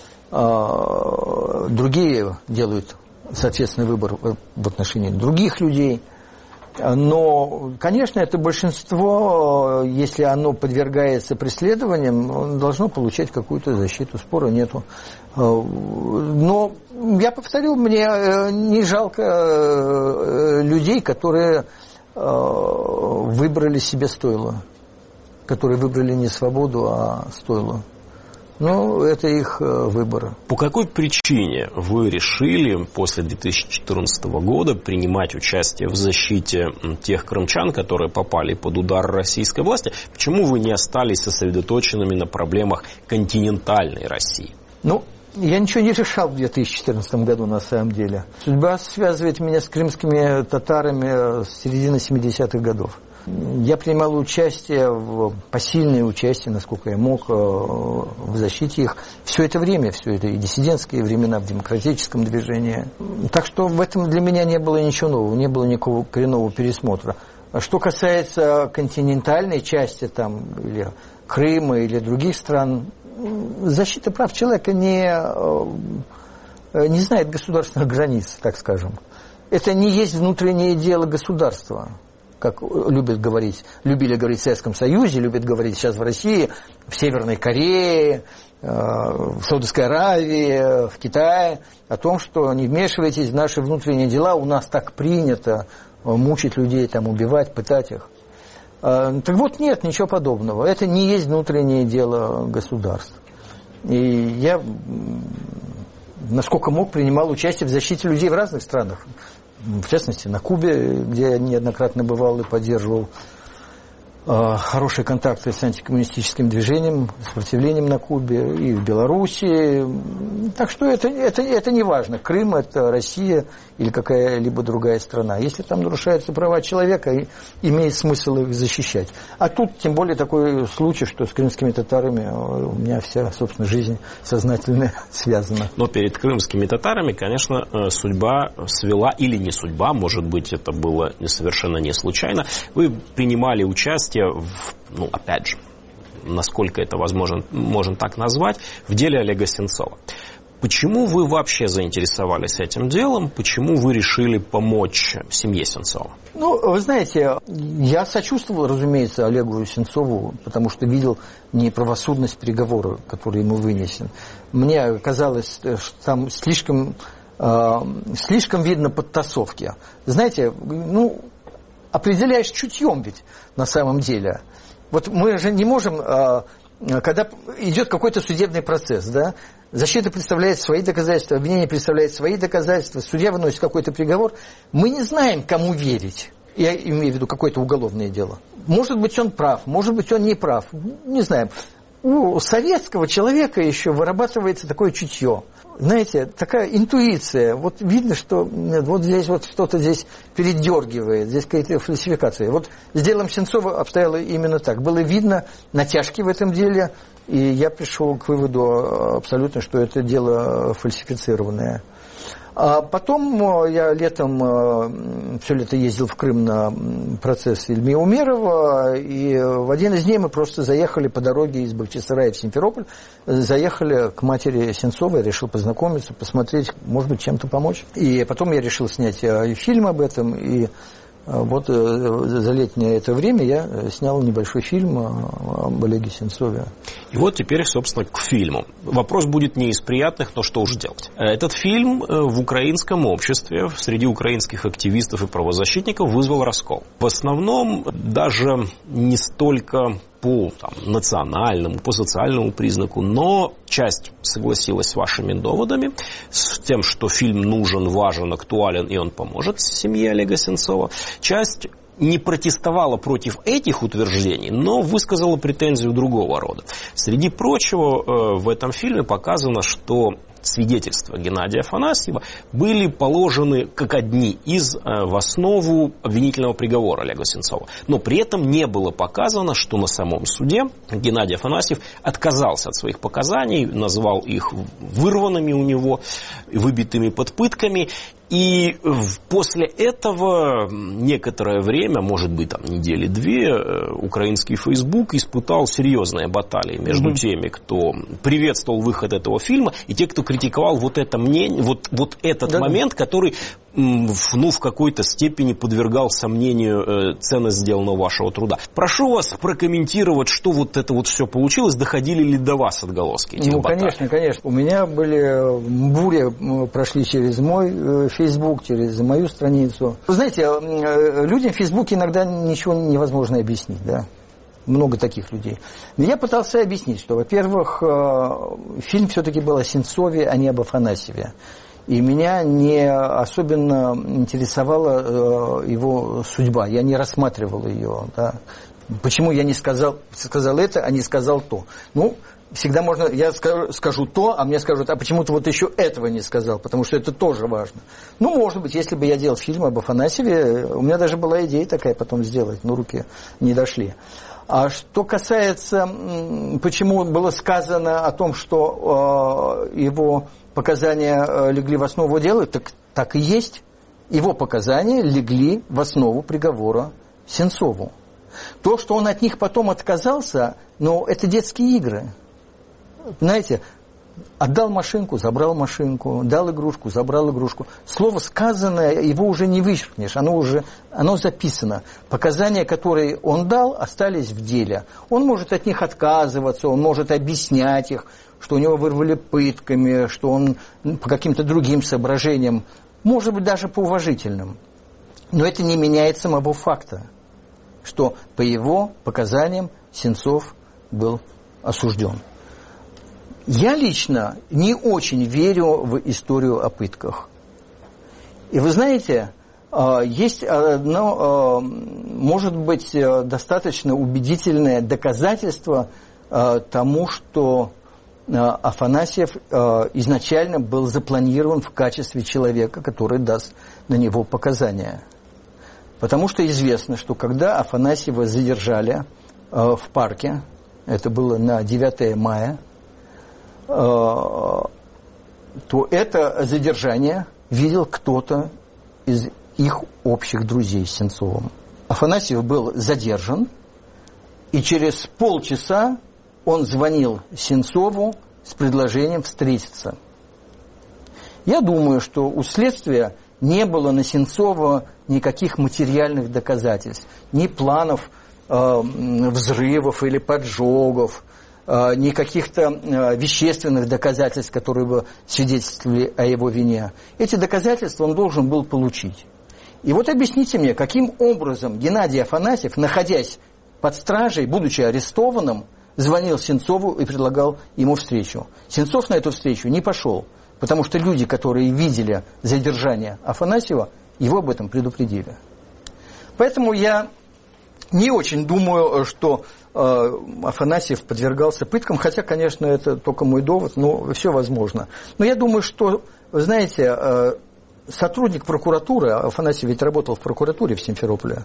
Другие делают, соответственно, выбор в отношении других людей. Но, конечно, это большинство, если оно подвергается преследованиям, должно получать какую-то защиту, спора нету. Но, я повторю, мне не жалко людей, которые выбрали себе стойло, которые выбрали не свободу, а стойло. Ну, это их выбор. По какой причине вы решили после две тысячи четырнадцатого года принимать участие в защите тех крымчан, которые попали под удар российской власти? Почему вы не остались сосредоточенными на проблемах континентальной России? Ну, я ничего не решал в две тысячи четырнадцатом году, на самом деле. Судьба связывает меня с крымскими татарами с середины семидесятых годов. Я принимал участие, в, посильное участие, насколько я мог, в защите их все это время, все это и диссидентские времена в демократическом движении. Так что в этом для меня не было ничего нового, не было никакого коренного пересмотра. Что касается континентальной части, там, или Крыма, или других стран, защита прав человека не, не знает государственных границ, так скажем. Это не есть внутреннее дело государства. Как любят говорить, любили говорить в Советском Союзе, любят говорить сейчас в России, в Северной Корее, в Саудовской Аравии, в Китае, о том, что не вмешивайтесь в наши внутренние дела, у нас так принято мучить людей, там, убивать, пытать их. Так вот, нет, ничего подобного. Это не есть внутреннее дело государств. И я, насколько мог, принимал участие в защите людей в разных странах. В частности, на Кубе, где я неоднократно бывал и поддерживал хорошие контакты с антикоммунистическим движением, сопротивлением на Кубе и в Беларуси. Так что это, это, это не важно. Крым – это Россия или какая-либо другая страна. Если там нарушаются права человека, имеет смысл их защищать. А тут тем более такой случай, что с крымскими татарами у меня вся, собственно, жизнь сознательно связана. Но перед крымскими татарами, конечно, судьба свела, или не судьба, может быть, это было совершенно не случайно. Вы принимали участие в, ну, опять же, насколько это возможно, можно так назвать, в деле Олега Сенцова. Почему вы вообще заинтересовались этим делом? Почему вы решили помочь семье Сенцова? Ну, вы знаете, я сочувствовал, разумеется, Олегу Сенцову, потому что видел неправосудность приговора, который ему вынесен. Мне казалось, что там слишком, э, слишком видно подтасовки. Знаете, ну, определяешь чутьем ведь на самом деле. Вот мы же не можем, э, когда идет какой-то судебный процесс, да, защита представляет свои доказательства, обвинение представляет свои доказательства, судья выносит какой-то приговор. Мы не знаем, кому верить. Я имею в виду какое-то уголовное дело. Может быть, он прав, может быть, он не прав. Не знаем. У советского человека еще вырабатывается такое чутье. Знаете, такая интуиция. Вот видно, что вот здесь вот что-то здесь передергивает, здесь какая-то фальсификация. Вот с делом Сенцова обстояло именно так. Было видно натяжки в этом деле, и я пришел к выводу абсолютно, что это дело фальсифицированное. А потом я летом, все лето ездил в Крым на процесс Ильми Умерова, и в один из дней мы просто заехали по дороге из Бахчисарая в Симферополь, заехали к матери Сенцова, я решил познакомиться, посмотреть, может быть, чем-то помочь. И потом я решил снять фильм об этом, и вот за летнее это время я снял небольшой фильм об Олеге Сенцове. И вот теперь, собственно, к фильму. Вопрос будет не из приятных, но что уж делать. Этот фильм в украинском обществе, среди украинских активистов и правозащитников вызвал раскол. В основном даже не столько по там, национальному, по социальному признаку, но часть согласилась с вашими доводами, с тем, что фильм нужен, важен, актуален, и он поможет семье Олега Сенцова. Часть не протестовала против этих утверждений, но высказала претензию другого рода. Среди прочего, в этом фильме показано, что свидетельства Геннадия Афанасьева были положены как одни из в основу обвинительного приговора Олега Сенцова. Но при этом не было показано, что на самом суде Геннадий Афанасьев отказался от своих показаний, назвал их вырванными у него, выбитыми под пытками. И после этого некоторое время, может быть, там недели две, украинский Facebook испытал серьезные баталии между mm-hmm. теми, кто приветствовал выход этого фильма, и те, кто критиковал вот это мнение, вот, вот этот да, момент, который ну, в какой-то степени подвергал сомнению ценность сделанного вашего труда. Прошу вас прокомментировать, что вот это вот все получилось, доходили ли до вас отголоски этих ну, баталий? Конечно, конечно. У меня были бури, прошли через мой Facebook, через мою страницу. Вы знаете, людям в Фейсбуке иногда ничего невозможно объяснить, да? Много таких людей. Но я пытался объяснить, что, во-первых, фильм все-таки был о Сенцове, а не об Афанасьеве. И меня не особенно интересовала его судьба. Я не рассматривал ее. Да? Почему я не сказал, сказал это, а не сказал то? Ну, всегда можно, я скажу, скажу то, а мне скажут, а почему ты вот еще этого не сказал? Потому что это тоже важно. Ну, может быть, если бы я делал фильм об Афанасьеве, у меня даже была идея такая потом сделать, но руки не дошли. А что касается, почему было сказано о том, что э, его показания э, легли в основу дела, так, так и есть. Его показания легли в основу приговора Сенцову. То, что он от них потом отказался, ну, это детские игры. Знаете, отдал машинку, забрал машинку, дал игрушку, забрал игрушку. Слово сказанное, его уже не вычеркнешь, оно уже оно записано. Показания, которые он дал, остались в деле. Он может от них отказываться, он может объяснять их, что у него вырвали пытками, что он по каким-то другим соображениям, может быть, даже по уважительным. Но это не меняет самого факта, что по его показаниям Сенцов был осужден. Я лично не очень верю в историю о пытках. И вы знаете, Есть одно, может быть, достаточно убедительное доказательство тому, что Афанасьев изначально был запланирован в качестве человека, который даст на него показания. Потому что известно, что когда Афанасьева задержали в парке, это было на девятое мая, то это задержание видел кто-то из их общих друзей с Сенцовым. Афанасьев был задержан, и через полчаса он звонил Сенцову с предложением встретиться. Я думаю, что у следствия не было на Сенцова никаких материальных доказательств, ни планов э, взрывов или поджогов, э, ни каких-то э, вещественных доказательств, которые бы свидетельствовали о его вине. Эти доказательства он должен был получить. И вот объясните мне, каким образом Геннадий Афанасьев, находясь под стражей, будучи арестованным, звонил Сенцову и предлагал ему встречу. Сенцов на эту встречу не пошел, потому что люди, которые видели задержание Афанасьева, его об этом предупредили. Поэтому я не очень думаю, что э, Афанасьев подвергался пыткам, хотя, конечно, это только мой довод, но все возможно. Но я думаю, что, вы знаете, э, сотрудник прокуратуры, Афанасьев ведь работал в прокуратуре в Симферополе,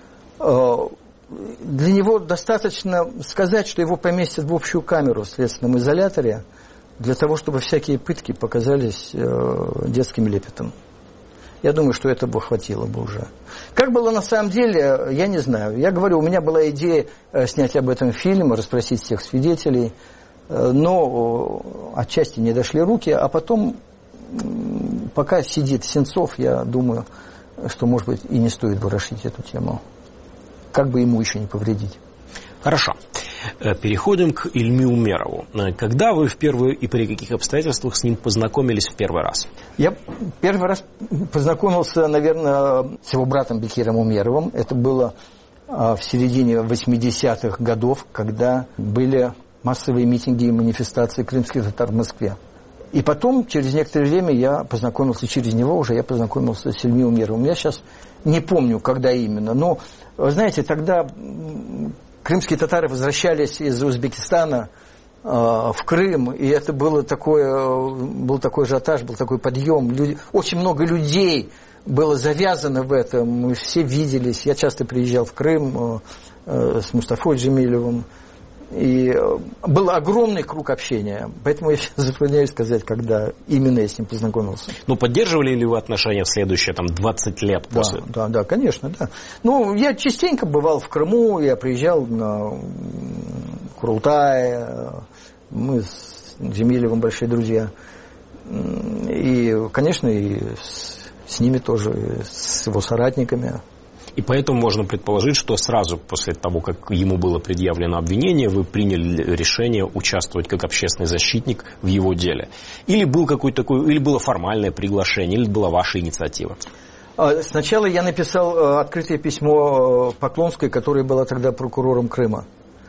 э, для него достаточно сказать, что его поместят в общую камеру в следственном изоляторе, для того, чтобы всякие пытки показались э, детским лепетом. Я думаю, что этого хватило бы уже. Как было на самом деле, я не знаю. Я говорю, у меня была идея э, снять об этом фильм, расспросить всех свидетелей, э, но э, отчасти не дошли руки, а потом, э, пока сидит Сенцов, я думаю, что, может быть, и не стоит ворошить эту тему. Как бы ему еще не повредить. Хорошо. Переходим к Ильме Умерову. Когда вы впервые и при каких обстоятельствах с ним познакомились в первый раз? Я первый раз познакомился, наверное, с его братом Бекиром Умеровым. Это было в середине восьмидесятых годов, когда были массовые митинги и манифестации крымских татар в Москве. И потом, через некоторое время, я познакомился, через него уже я познакомился с Ильмой Умеровым. Я сейчас не помню, когда именно, но, вы знаете, тогда крымские татары возвращались из Узбекистана э, в Крым, и это было такое, был такой ажиотаж, был такой подъем. Люди, очень много людей было завязано в этом, мы все виделись. Я часто приезжал в Крым э, с Мустафой Джемилевым, и был огромный круг общения. Поэтому я сейчас затрудняюсь сказать, когда именно я с ним познакомился. Ну, поддерживали ли вы отношения в следующие там, двадцать лет после? Да, да, да, конечно, да. Ну, я частенько бывал в Крыму, я приезжал на Курултай, мы с Джемилевым большие друзья. И, конечно, и с, с ними тоже, и с его соратниками. И поэтому можно предположить, что сразу после того, как ему было предъявлено обвинение, вы приняли решение участвовать как общественный защитник в его деле. Или, был какой-то такой, или было формальное приглашение, или была ваша инициатива? Сначала я написал открытое письмо Поклонской, которая была тогда прокурором Крыма.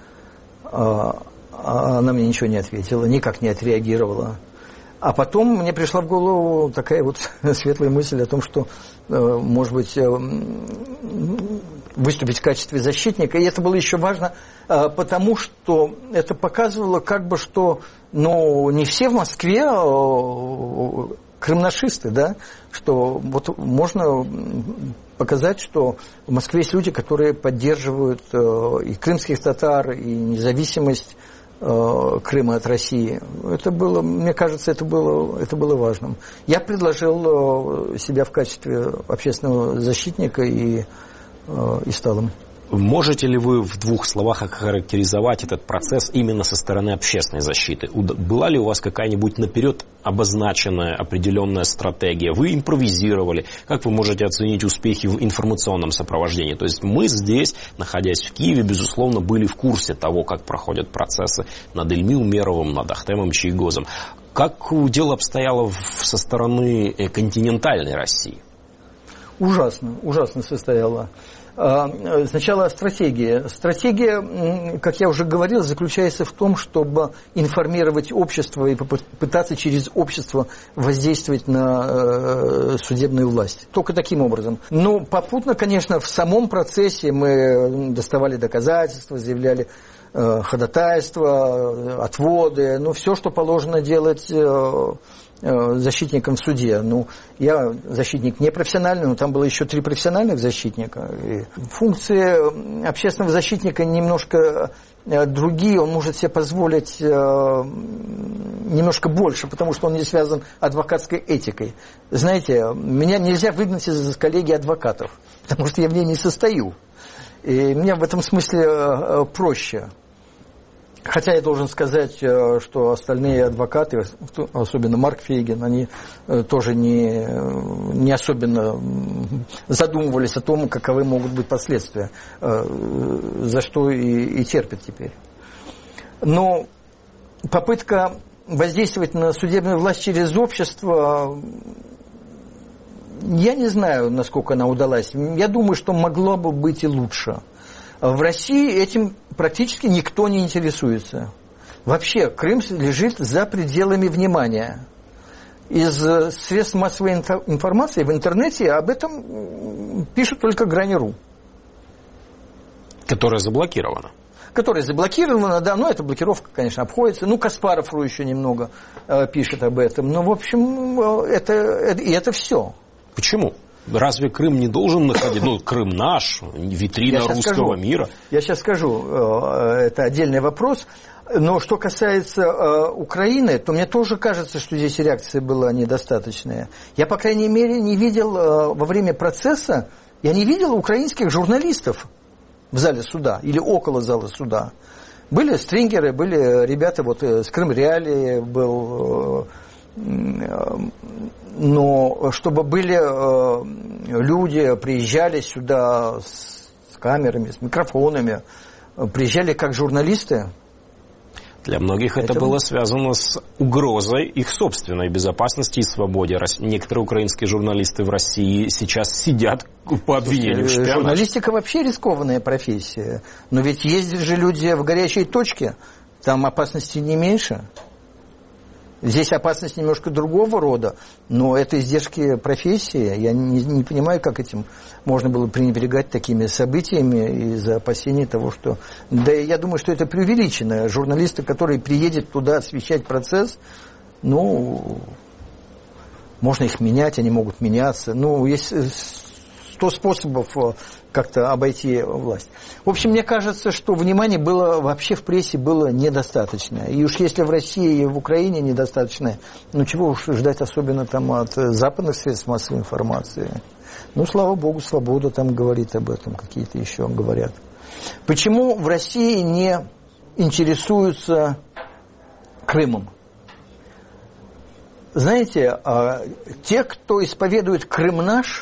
Она мне ничего не ответила, никак не отреагировала. А потом мне пришла в голову такая вот светлая мысль о том, что, может быть, выступить в качестве защитника. И это было еще важно, потому что это показывало, как бы, что, ну, не все в Москве крымнашисты, да, что вот можно показать, что в Москве есть люди, которые поддерживают и крымских татар, и независимость Крыма от России. Это было, мне кажется, это было, это было важным. Я предложил себя в качестве общественного защитника и, и стал им. Можете ли вы в двух словах охарактеризовать этот процесс именно со стороны общественной защиты? Была ли у вас какая-нибудь наперед обозначенная определенная стратегия? Вы импровизировали? Как вы можете оценить успехи в информационном сопровождении? То есть мы здесь, находясь в Киеве, безусловно, были в курсе того, как проходят процессы над Ильмой Умеровым, над Ахтемом Чийгозом. Как дело обстояло со стороны континентальной России? Ужасно, ужасно состояла. Сначала стратегия. Стратегия, как я уже говорил, заключается в том, чтобы информировать общество и попытаться через общество воздействовать на судебную власть. Только таким образом. Но попутно, конечно, в самом процессе мы доставали доказательства, заявляли ходатайства, отводы, ну, все, что положено делать защитником в суде. Ну, я защитник непрофессиональный, но там было еще три профессиональных защитника. И функции общественного защитника немножко другие, он может себе позволить немножко больше, потому что он не связан адвокатской этикой. Знаете, меня нельзя выгнать из коллегии адвокатов, потому что я в ней не состою. И мне в этом смысле проще. Хотя я должен сказать, что остальные адвокаты, особенно Марк Фейгин, они тоже не, не особенно задумывались о том, каковы могут быть последствия, за что и, и терпят теперь. Но попытка воздействовать на судебную власть через общество, я не знаю, насколько она удалась. Я думаю, что могло бы быть и лучше. В России этим практически никто не интересуется. Вообще, Крым лежит за пределами внимания. Из средств массовой информации в интернете об этом пишут только Грани.ру. Которая заблокирована. Которая заблокирована, да, но эта блокировка, конечно, обходится. Ну, Каспаров.ру еще немного э, пишет об этом. Но, в общем, это, это, и это все. Почему? Разве Крым не должен находить? Ну, Крым наш, витрина русского скажу, мира. Я сейчас скажу, это отдельный вопрос. Но что касается Украины, то мне тоже кажется, что здесь реакция была недостаточная. Я, по крайней мере, не видел во время процесса, я не видел украинских журналистов в зале суда или около зала суда. Были стрингеры, были ребята, вот с Крым Реалии был... Но чтобы были э, люди, приезжали сюда с, с камерами, с микрофонами, приезжали как журналисты. Для многих это, это было связано с угрозой их собственной безопасности и свободе. Некоторые украинские журналисты в России сейчас сидят по обвинению в шпионаже. Журналистика вообще рискованная профессия. Но ведь ездят же люди в горячей точке, там опасности не меньше. Здесь опасность немножко другого рода, но это издержки профессии. Я не, не понимаю, как этим можно было пренебрегать такими событиями из-за опасений того, что... Да я думаю, что это преувеличено. Журналисты, которые приедут туда освещать процесс, ну, можно их менять, они могут меняться. Ну, есть сто способов как-то обойти власть. В общем, мне кажется, что внимания было вообще в прессе было недостаточно. И уж если в России и в Украине недостаточно, ну чего уж ждать особенно там от западных средств массовой информации. Ну, слава богу, свобода там говорит об этом, какие-то еще говорят. Почему в России не интересуются Крымом? Знаете, те, кто исповедует Крым наш,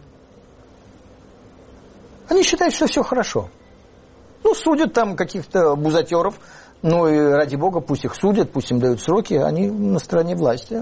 они считают, что все хорошо. Ну, судят там каких-то бузатеров, ну и ради бога, пусть их судят, пусть им дают сроки, они на стороне власти.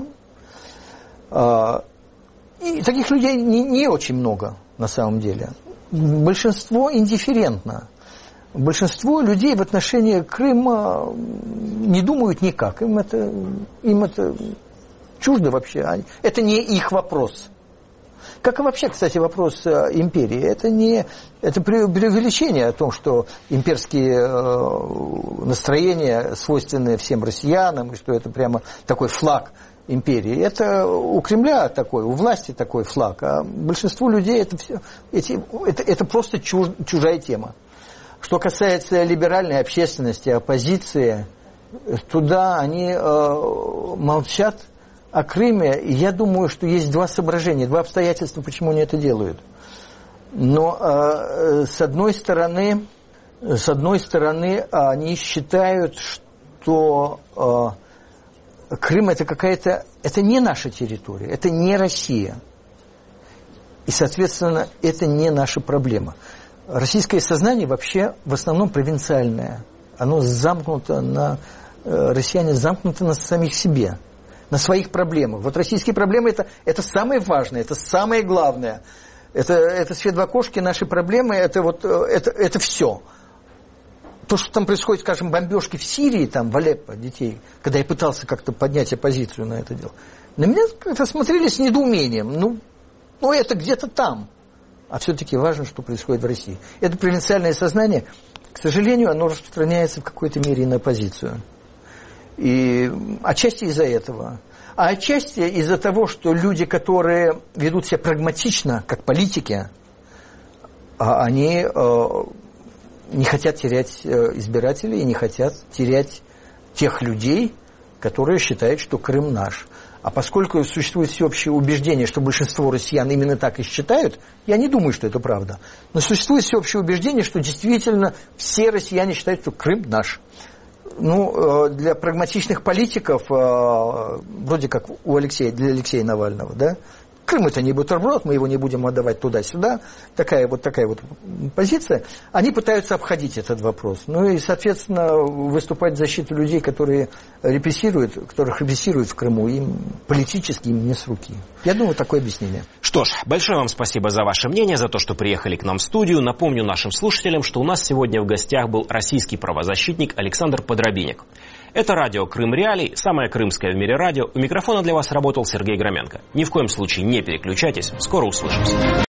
И таких людей не, не очень много, на самом деле. Большинство индифферентно. Большинство людей в отношении Крыма не думают никак. Им это, им это чуждо вообще. Это не их вопрос. Как и вообще, кстати, вопрос империи. Это не это преувеличение о том, что имперские настроения свойственны всем россиянам, и что это прямо такой флаг империи. Это у Кремля такой, у власти такой флаг, а большинству людей это, все, эти, это, это просто чуж, чужая тема. Что касается либеральной общественности, оппозиции, туда они э, молчат о Крыме. Я думаю, что есть два соображения, два обстоятельства, почему они это делают. Но э, с одной стороны, с одной стороны, они считают, что э, Крым это какая-то, это не наша территория, это не Россия. И, соответственно, это не наша проблема. Российское сознание вообще в основном провинциальное. Оно замкнуто на... Россияне замкнуты на самих себе, на своих проблемах. Вот российские проблемы это, это самое важное, это самое главное. Это, это свет в окошке, наши проблемы, это вот, это, это все. То, что там происходит, скажем, бомбежки в Сирии, там, в Алеппо, детей, когда я пытался как-то поднять оппозицию на это дело, на меня как-то смотрели с недоумением. Ну, ну это где-то там. А все-таки важно, что происходит в России. Это провинциальное сознание, к сожалению, оно распространяется в какой-то мере и на оппозицию. И отчасти из-за этого. А отчасти из-за того, что люди, которые ведут себя прагматично, как политики, они не хотят терять избирателей и не хотят терять тех людей, которые считают, что Крым наш. А поскольку существует всеобщее убеждение, что большинство россиян именно так и считают, я не думаю, что это правда. Но существует всеобщее убеждение, что действительно все россияне считают, что Крым наш. Ну, для прагматичных политиков, вроде как у Алексея, для Алексея Навального, да, Крым это не бутерброд, мы его не будем отдавать туда-сюда, такая вот такая вот позиция. Они пытаются обходить этот вопрос. Ну и, соответственно, выступать в защиту людей, которые репрессируют, которых репрессируют в Крыму, им политически им не с руки. Я думаю, такое объяснение. Что ж, большое вам спасибо за ваше мнение, за то, что приехали к нам в студию. Напомню нашим слушателям, что у нас сегодня в гостях был российский правозащитник Александр Подробинек. Это радио Крым Реалии, самое крымское в мире радио. У микрофона для вас работал Сергей Громенко. Ни в коем случае не переключайтесь, скоро услышимся.